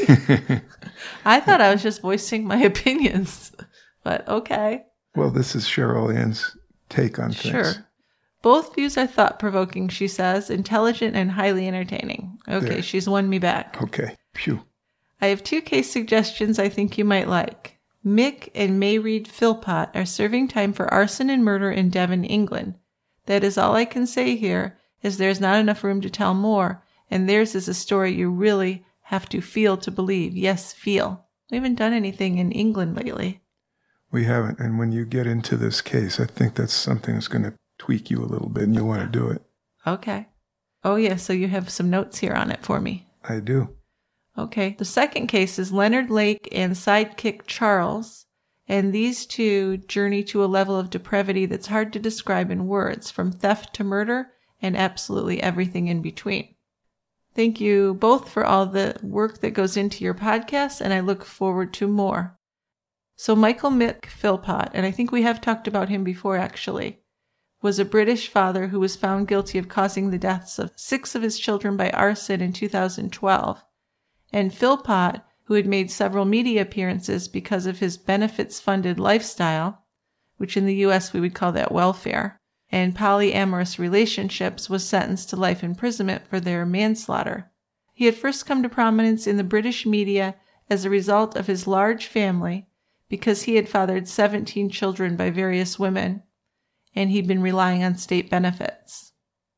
I thought I was just voicing my opinions, but okay. Well, this is Cheryl Ann's take on things. Sure. Both views are thought-provoking, she says, intelligent and highly entertaining. Okay, there. She's won me back. Okay. Phew. I have two case suggestions I think you might like. Mick and Mayreed Philpott are serving time for arson and murder in Devon, England. That is all I can say here, as there's not enough room to tell more, and theirs is a story you really have to feel to believe. Yes, feel. We haven't done anything in England lately. We haven't, and when you get into this case, I think that's something that's going to tweak you a little bit, and you want to do it. Okay. Oh, yeah, so you have some notes here on it for me. I do. Okay. The second case is Leonard Lake and sidekick Charles, and these two journey to a level of depravity that's hard to describe in words, from theft to murder and absolutely everything in between. Thank you both for all the work that goes into your podcast, and I look forward to more. So Michael Mick Philpott, and I think we have talked about him before actually, was a British father who was found guilty of causing the deaths of 6 of his children by arson in 2012. And Philpott, who had made several media appearances because of his benefits-funded lifestyle, which in the U.S. we would call that welfare, and polyamorous relationships, was sentenced to life imprisonment for their manslaughter. He had first come to prominence in the British media as a result of his large family because he had fathered 17 children by various women, and he'd been relying on state benefits.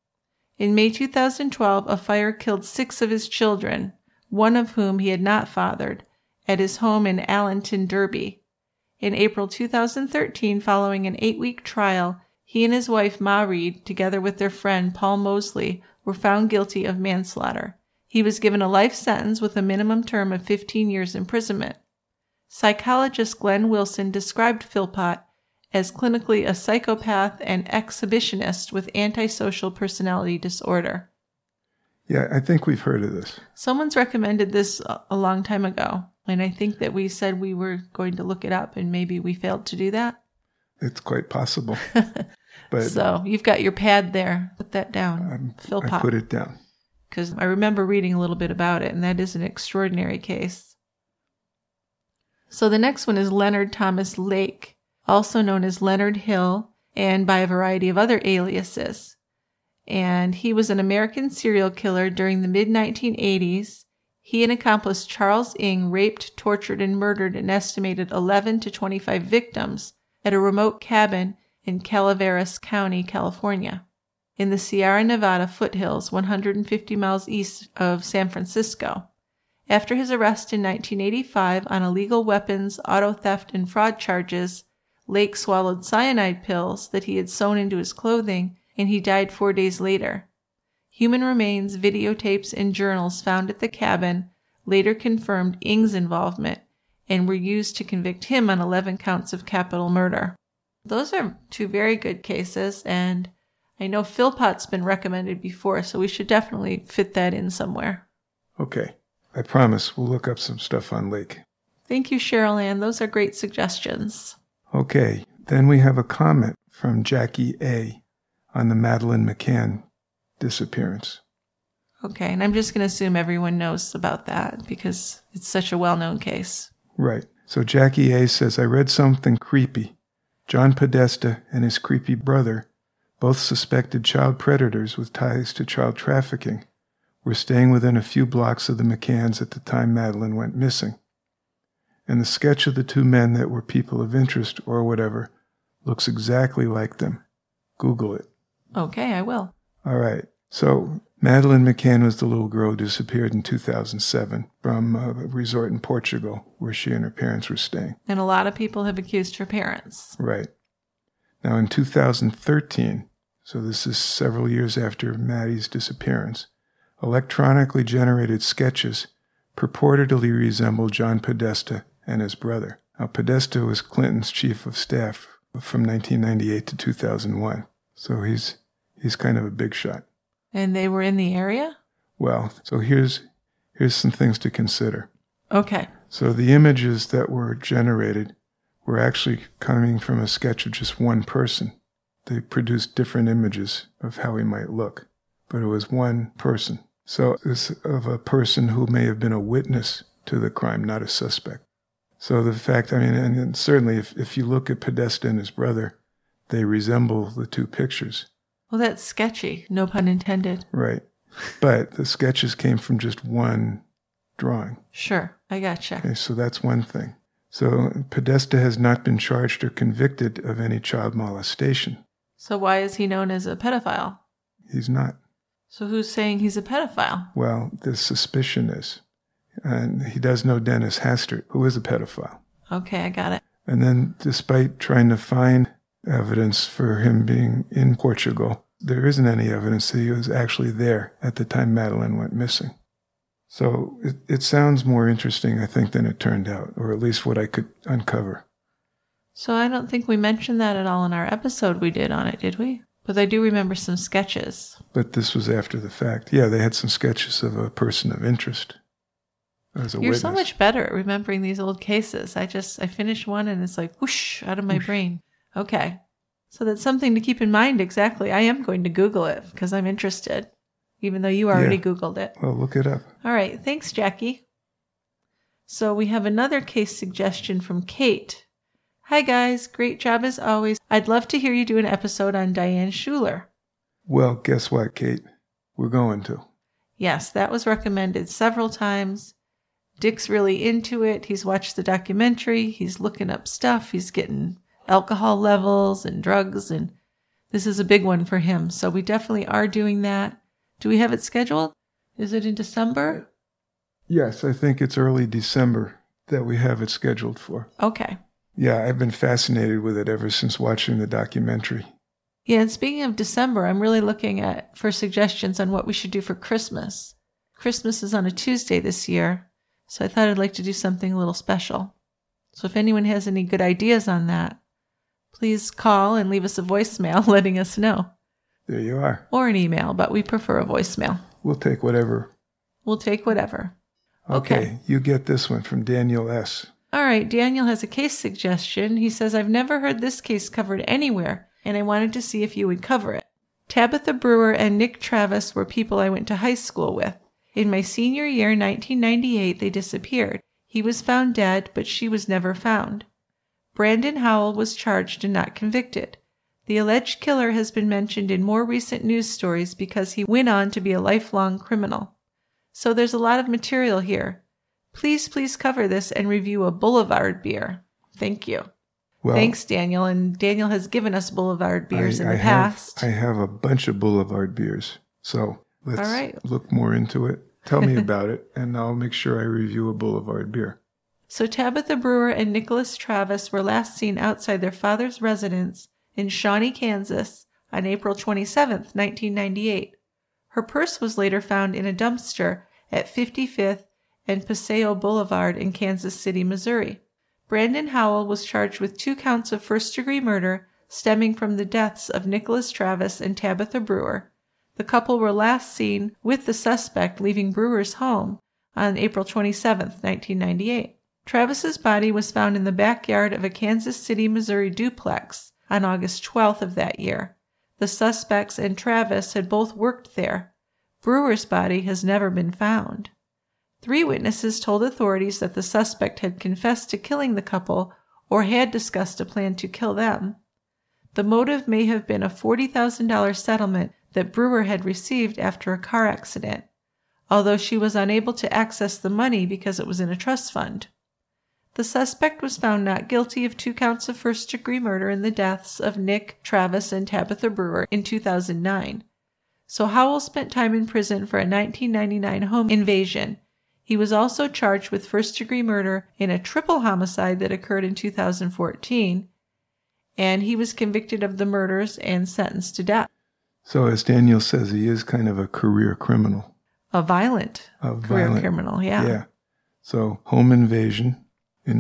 In May 2012, a fire killed 6 of his children, one of whom he had not fathered, at his home in Allenton, Derby. In April 2013, following an 8-week trial, he and his wife, Ma Reed, together with their friend, Paul Mosley, were found guilty of manslaughter. He was given a life sentence with a minimum term of 15 years imprisonment. Psychologist Glenn Wilson described Philpott as clinically a psychopath and exhibitionist with antisocial personality disorder. Yeah, I think we've heard of this. Someone's recommended this a long time ago, and I think that we said we were going to look it up, and maybe we failed to do that. It's quite possible. But so you've got your pad there. Put that down. Philpott. I put it down. Because I remember reading a little bit about it, and that is an extraordinary case. So the next one is Leonard Thomas Lake. also known as Leonard Hill, and by a variety of other aliases. And he was an American serial killer during the mid-1980s. He and accomplice Charles Ng raped, tortured, and murdered an estimated 11 to 25 victims at a remote cabin in Calaveras County, California, in the Sierra Nevada foothills 150 miles east of San Francisco. After his arrest in 1985 on illegal weapons, auto theft, and fraud charges, Lake swallowed cyanide pills that he had sewn into his clothing, and he died 4 days later. Human remains, videotapes, and journals found at the cabin later confirmed Ng's involvement and were used to convict him on 11 counts of capital murder. Those are 2 very good cases, and I know Philpott's been recommended before, so we should definitely fit that in somewhere. Okay. I promise we'll look up some stuff on Lake. Thank you, Cheryl Ann. Those are great suggestions. Okay. Then we have a comment from Jackie A. on the Madeleine McCann disappearance. Okay, and I'm just going to assume everyone knows about that because it's such a well-known case. Right. So Jackie A. says, I read something creepy. John Podesta and his creepy brother, both suspected child predators with ties to child trafficking, were staying within a few blocks of the McCanns at the time Madeleine went missing. And the sketch of the 2 men that were people of interest or whatever looks exactly like them. Google it. Okay, I will. All right. So Madeleine McCann was the little girl who disappeared in 2007 from a resort in Portugal where she and her parents were staying. And a lot of people have accused her parents. Right. Now in 2013, so this is several years after Maddie's disappearance, electronically generated sketches purportedly resemble John Podesta and his brother. Now, Podesta was Clinton's chief of staff from 1998 to 2001, so he's kind of a big shot. And they were in the area? Well, so here's some things to consider. Okay. So the images that were generated were actually coming from a sketch of just one person. They produced different images of how he might look, but it was one person. So it's of a person who may have been a witness to the crime, not a suspect. So the fact, and certainly if you look at Podesta and his brother, they resemble the 2 pictures. Well, that's sketchy, no pun intended. Right. But the sketches came from just one drawing. Sure, I gotcha. Okay, so that's one thing. So Podesta has not been charged or convicted of any child molestation. So why is he known as a pedophile? He's not. So who's saying he's a pedophile? Well, the suspicion is. And he does know Dennis Hastert, who is a pedophile. Okay, I got it. And then despite trying to find evidence for him being in Portugal, there isn't any evidence that he was actually there at the time Madeleine went missing. So it sounds more interesting, I think, than it turned out, or at least what I could uncover. So I don't think we mentioned that at all in our episode we did on it, did we? But I do remember some sketches. But this was after the fact. Yeah, they had some sketches of a person of interest as a You're witness. so much better at remembering these old cases. I finished one and it's like whoosh out of my brain. Okay. So that's something to keep in mind exactly. I am going to Google it because I'm interested, even though you already Googled it. Well, look it up. All right. Thanks, Jackie. So we have another case suggestion from Kate. Hi, guys. Great job as always. I'd love to hear you do an episode on Diane Schuler. Well, guess what, Kate? We're going to. Yes, that was recommended several times. Dick's really into it. He's watched the documentary. He's looking up stuff. He's getting alcohol levels and drugs, and this is a big one for him. So we definitely are doing that. Do we have it scheduled? Is it in December? Yes, I think it's early December that we have it scheduled for. Okay. Yeah, I've been fascinated with it ever since watching the documentary. Yeah, and speaking of December, I'm really looking for suggestions on what we should do for Christmas. Christmas is on a Tuesday this year, so I thought I'd like to do something a little special. So if anyone has any good ideas on that, please call and leave us a voicemail letting us know. There you are. Or an email, but we prefer a voicemail. We'll take whatever. We'll take whatever. Okay, you get this one from Daniel S. All right, Daniel has a case suggestion. He says, I've never heard this case covered anywhere, and I wanted to see if you would cover it. Tabitha Brewer and Nick Travis were people I went to high school with. In my senior year, 1998, they disappeared. He was found dead, but she was never found. Brandon Howell was charged and not convicted. The alleged killer has been mentioned in more recent news stories because he went on to be a lifelong criminal. So there's a lot of material here. Please cover this and review a Boulevard beer. Thank you. Well, thanks, Daniel. And Daniel has given us Boulevard beers in the past. I have a bunch of Boulevard beers. So let's look more into it. Tell me about it, and I'll make sure I review a Boulevard beer. So Tabitha Brewer and Nicholas Travis were last seen outside their father's residence in Shawnee, Kansas on April 27, 1998. Her purse was later found in a dumpster at 55th and Paseo Boulevard in Kansas City, Missouri. Brandon Howell was charged with 2 counts of first-degree murder stemming from the deaths of Nicholas Travis and Tabitha Brewer. The couple were last seen with the suspect leaving Brewer's home on April 27, 1998. Travis's body was found in the backyard of a Kansas City, Missouri duplex on August 12th of that year. The suspects and Travis had both worked there. Brewer's body has never been found. 3 witnesses told authorities that the suspect had confessed to killing the couple or had discussed a plan to kill them. The motive may have been a $40,000 settlement that Brewer had received after a car accident, although she was unable to access the money because it was in a trust fund. The suspect was found not guilty of 2 counts of first-degree murder in the deaths of Nick, Travis, and Tabitha Brewer in 2009. So Howell spent time in prison for a 1999 home invasion. He was also charged with first-degree murder in a triple homicide that occurred in 2014, and he was convicted of the murders and sentenced to death. So as Daniel says, he is kind of a career criminal. A violent career criminal, yeah. Yeah. So home invasion in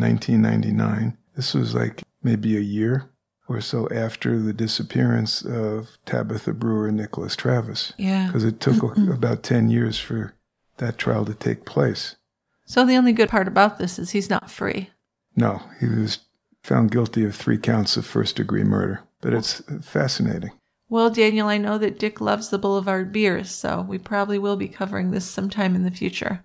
1999. This was like maybe a year or so after the disappearance of Tabitha Brewer and Nicholas Travis. Yeah. Because it took about 10 years for that trial to take place. So the only good part about this is he's not free. No, he was found guilty of 3 counts of first-degree murder. But it's fascinating. Well, Daniel, I know that Dick loves the Boulevard beers, so we probably will be covering this sometime in the future.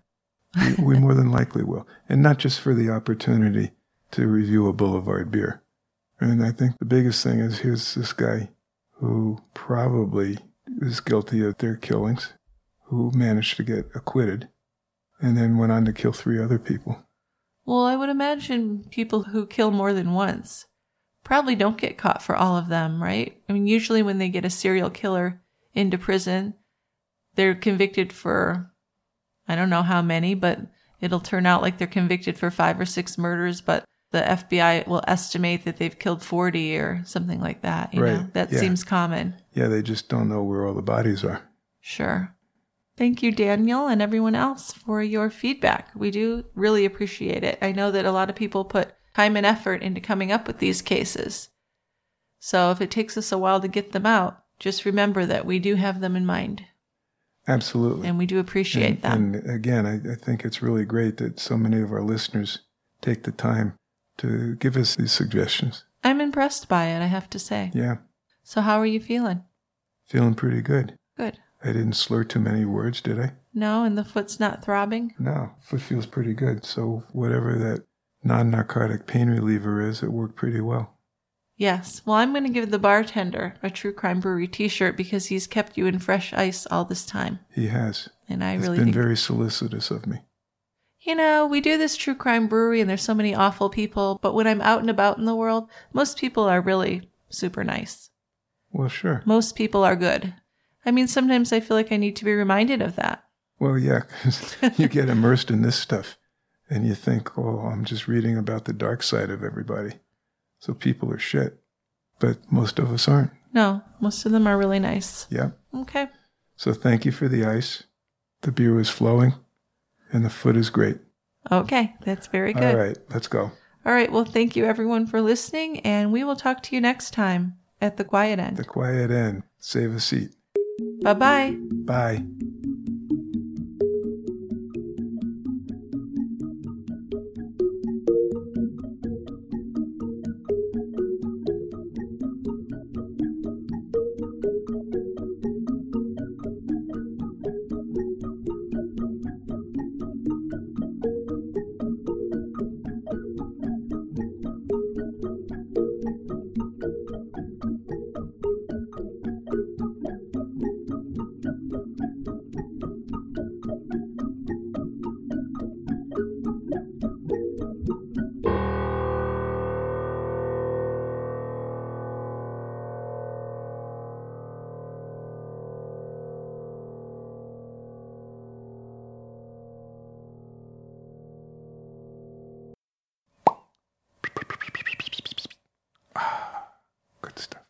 We more than likely will. And not just for the opportunity to review a Boulevard beer. And I think the biggest thing is here's this guy who probably is guilty of their killings, who managed to get acquitted, and then went on to kill 3 other people. Well, I would imagine people who kill more than once probably don't get caught for all of them, right? I mean, usually when they get a serial killer into prison, they're convicted for, I don't know how many, but it'll turn out like they're convicted for 5 or 6 murders, but the FBI will estimate that they've killed 40 or something like that. You know, that seems common. Yeah, they just don't know where all the bodies are. Sure. Thank you, Daniel, and everyone else for your feedback. We do really appreciate it. I know that a lot of people put time and effort into coming up with these cases. So if it takes us a while to get them out, just remember that we do have them in mind. Absolutely. And we do appreciate them. And again, I think it's really great that so many of our listeners take the time to give us these suggestions. I'm impressed by it, I have to say. Yeah. So how are you feeling? Feeling pretty good. Good. I didn't slur too many words, did I? No, and the foot's not throbbing? No, foot feels pretty good. So whatever that non-narcotic pain reliever is, it worked pretty well. Yes. Well, I'm going to give the bartender a True Crime Brewery t-shirt because he's kept you in fresh ice all this time. He has. And I He's really been think... very solicitous of me. You know, we do this True Crime Brewery and there's so many awful people, but when I'm out and about in the world, most people are really super nice. Well, sure. Most people are good. I mean, sometimes I feel like I need to be reminded of that. Well, yeah, because you get immersed in this stuff and you think, oh, I'm just reading about the dark side of everybody. So people are shit. But most of us aren't. No, most of them are really nice. Yeah. Okay. So thank you for the ice. The beer was flowing and the foot is great. Okay, that's very good. All right, let's go. All right, well, thank you everyone for listening, and we will talk to you next time at The Quiet End. The Quiet End. Save a seat. Bye-bye. Bye. Good stuff.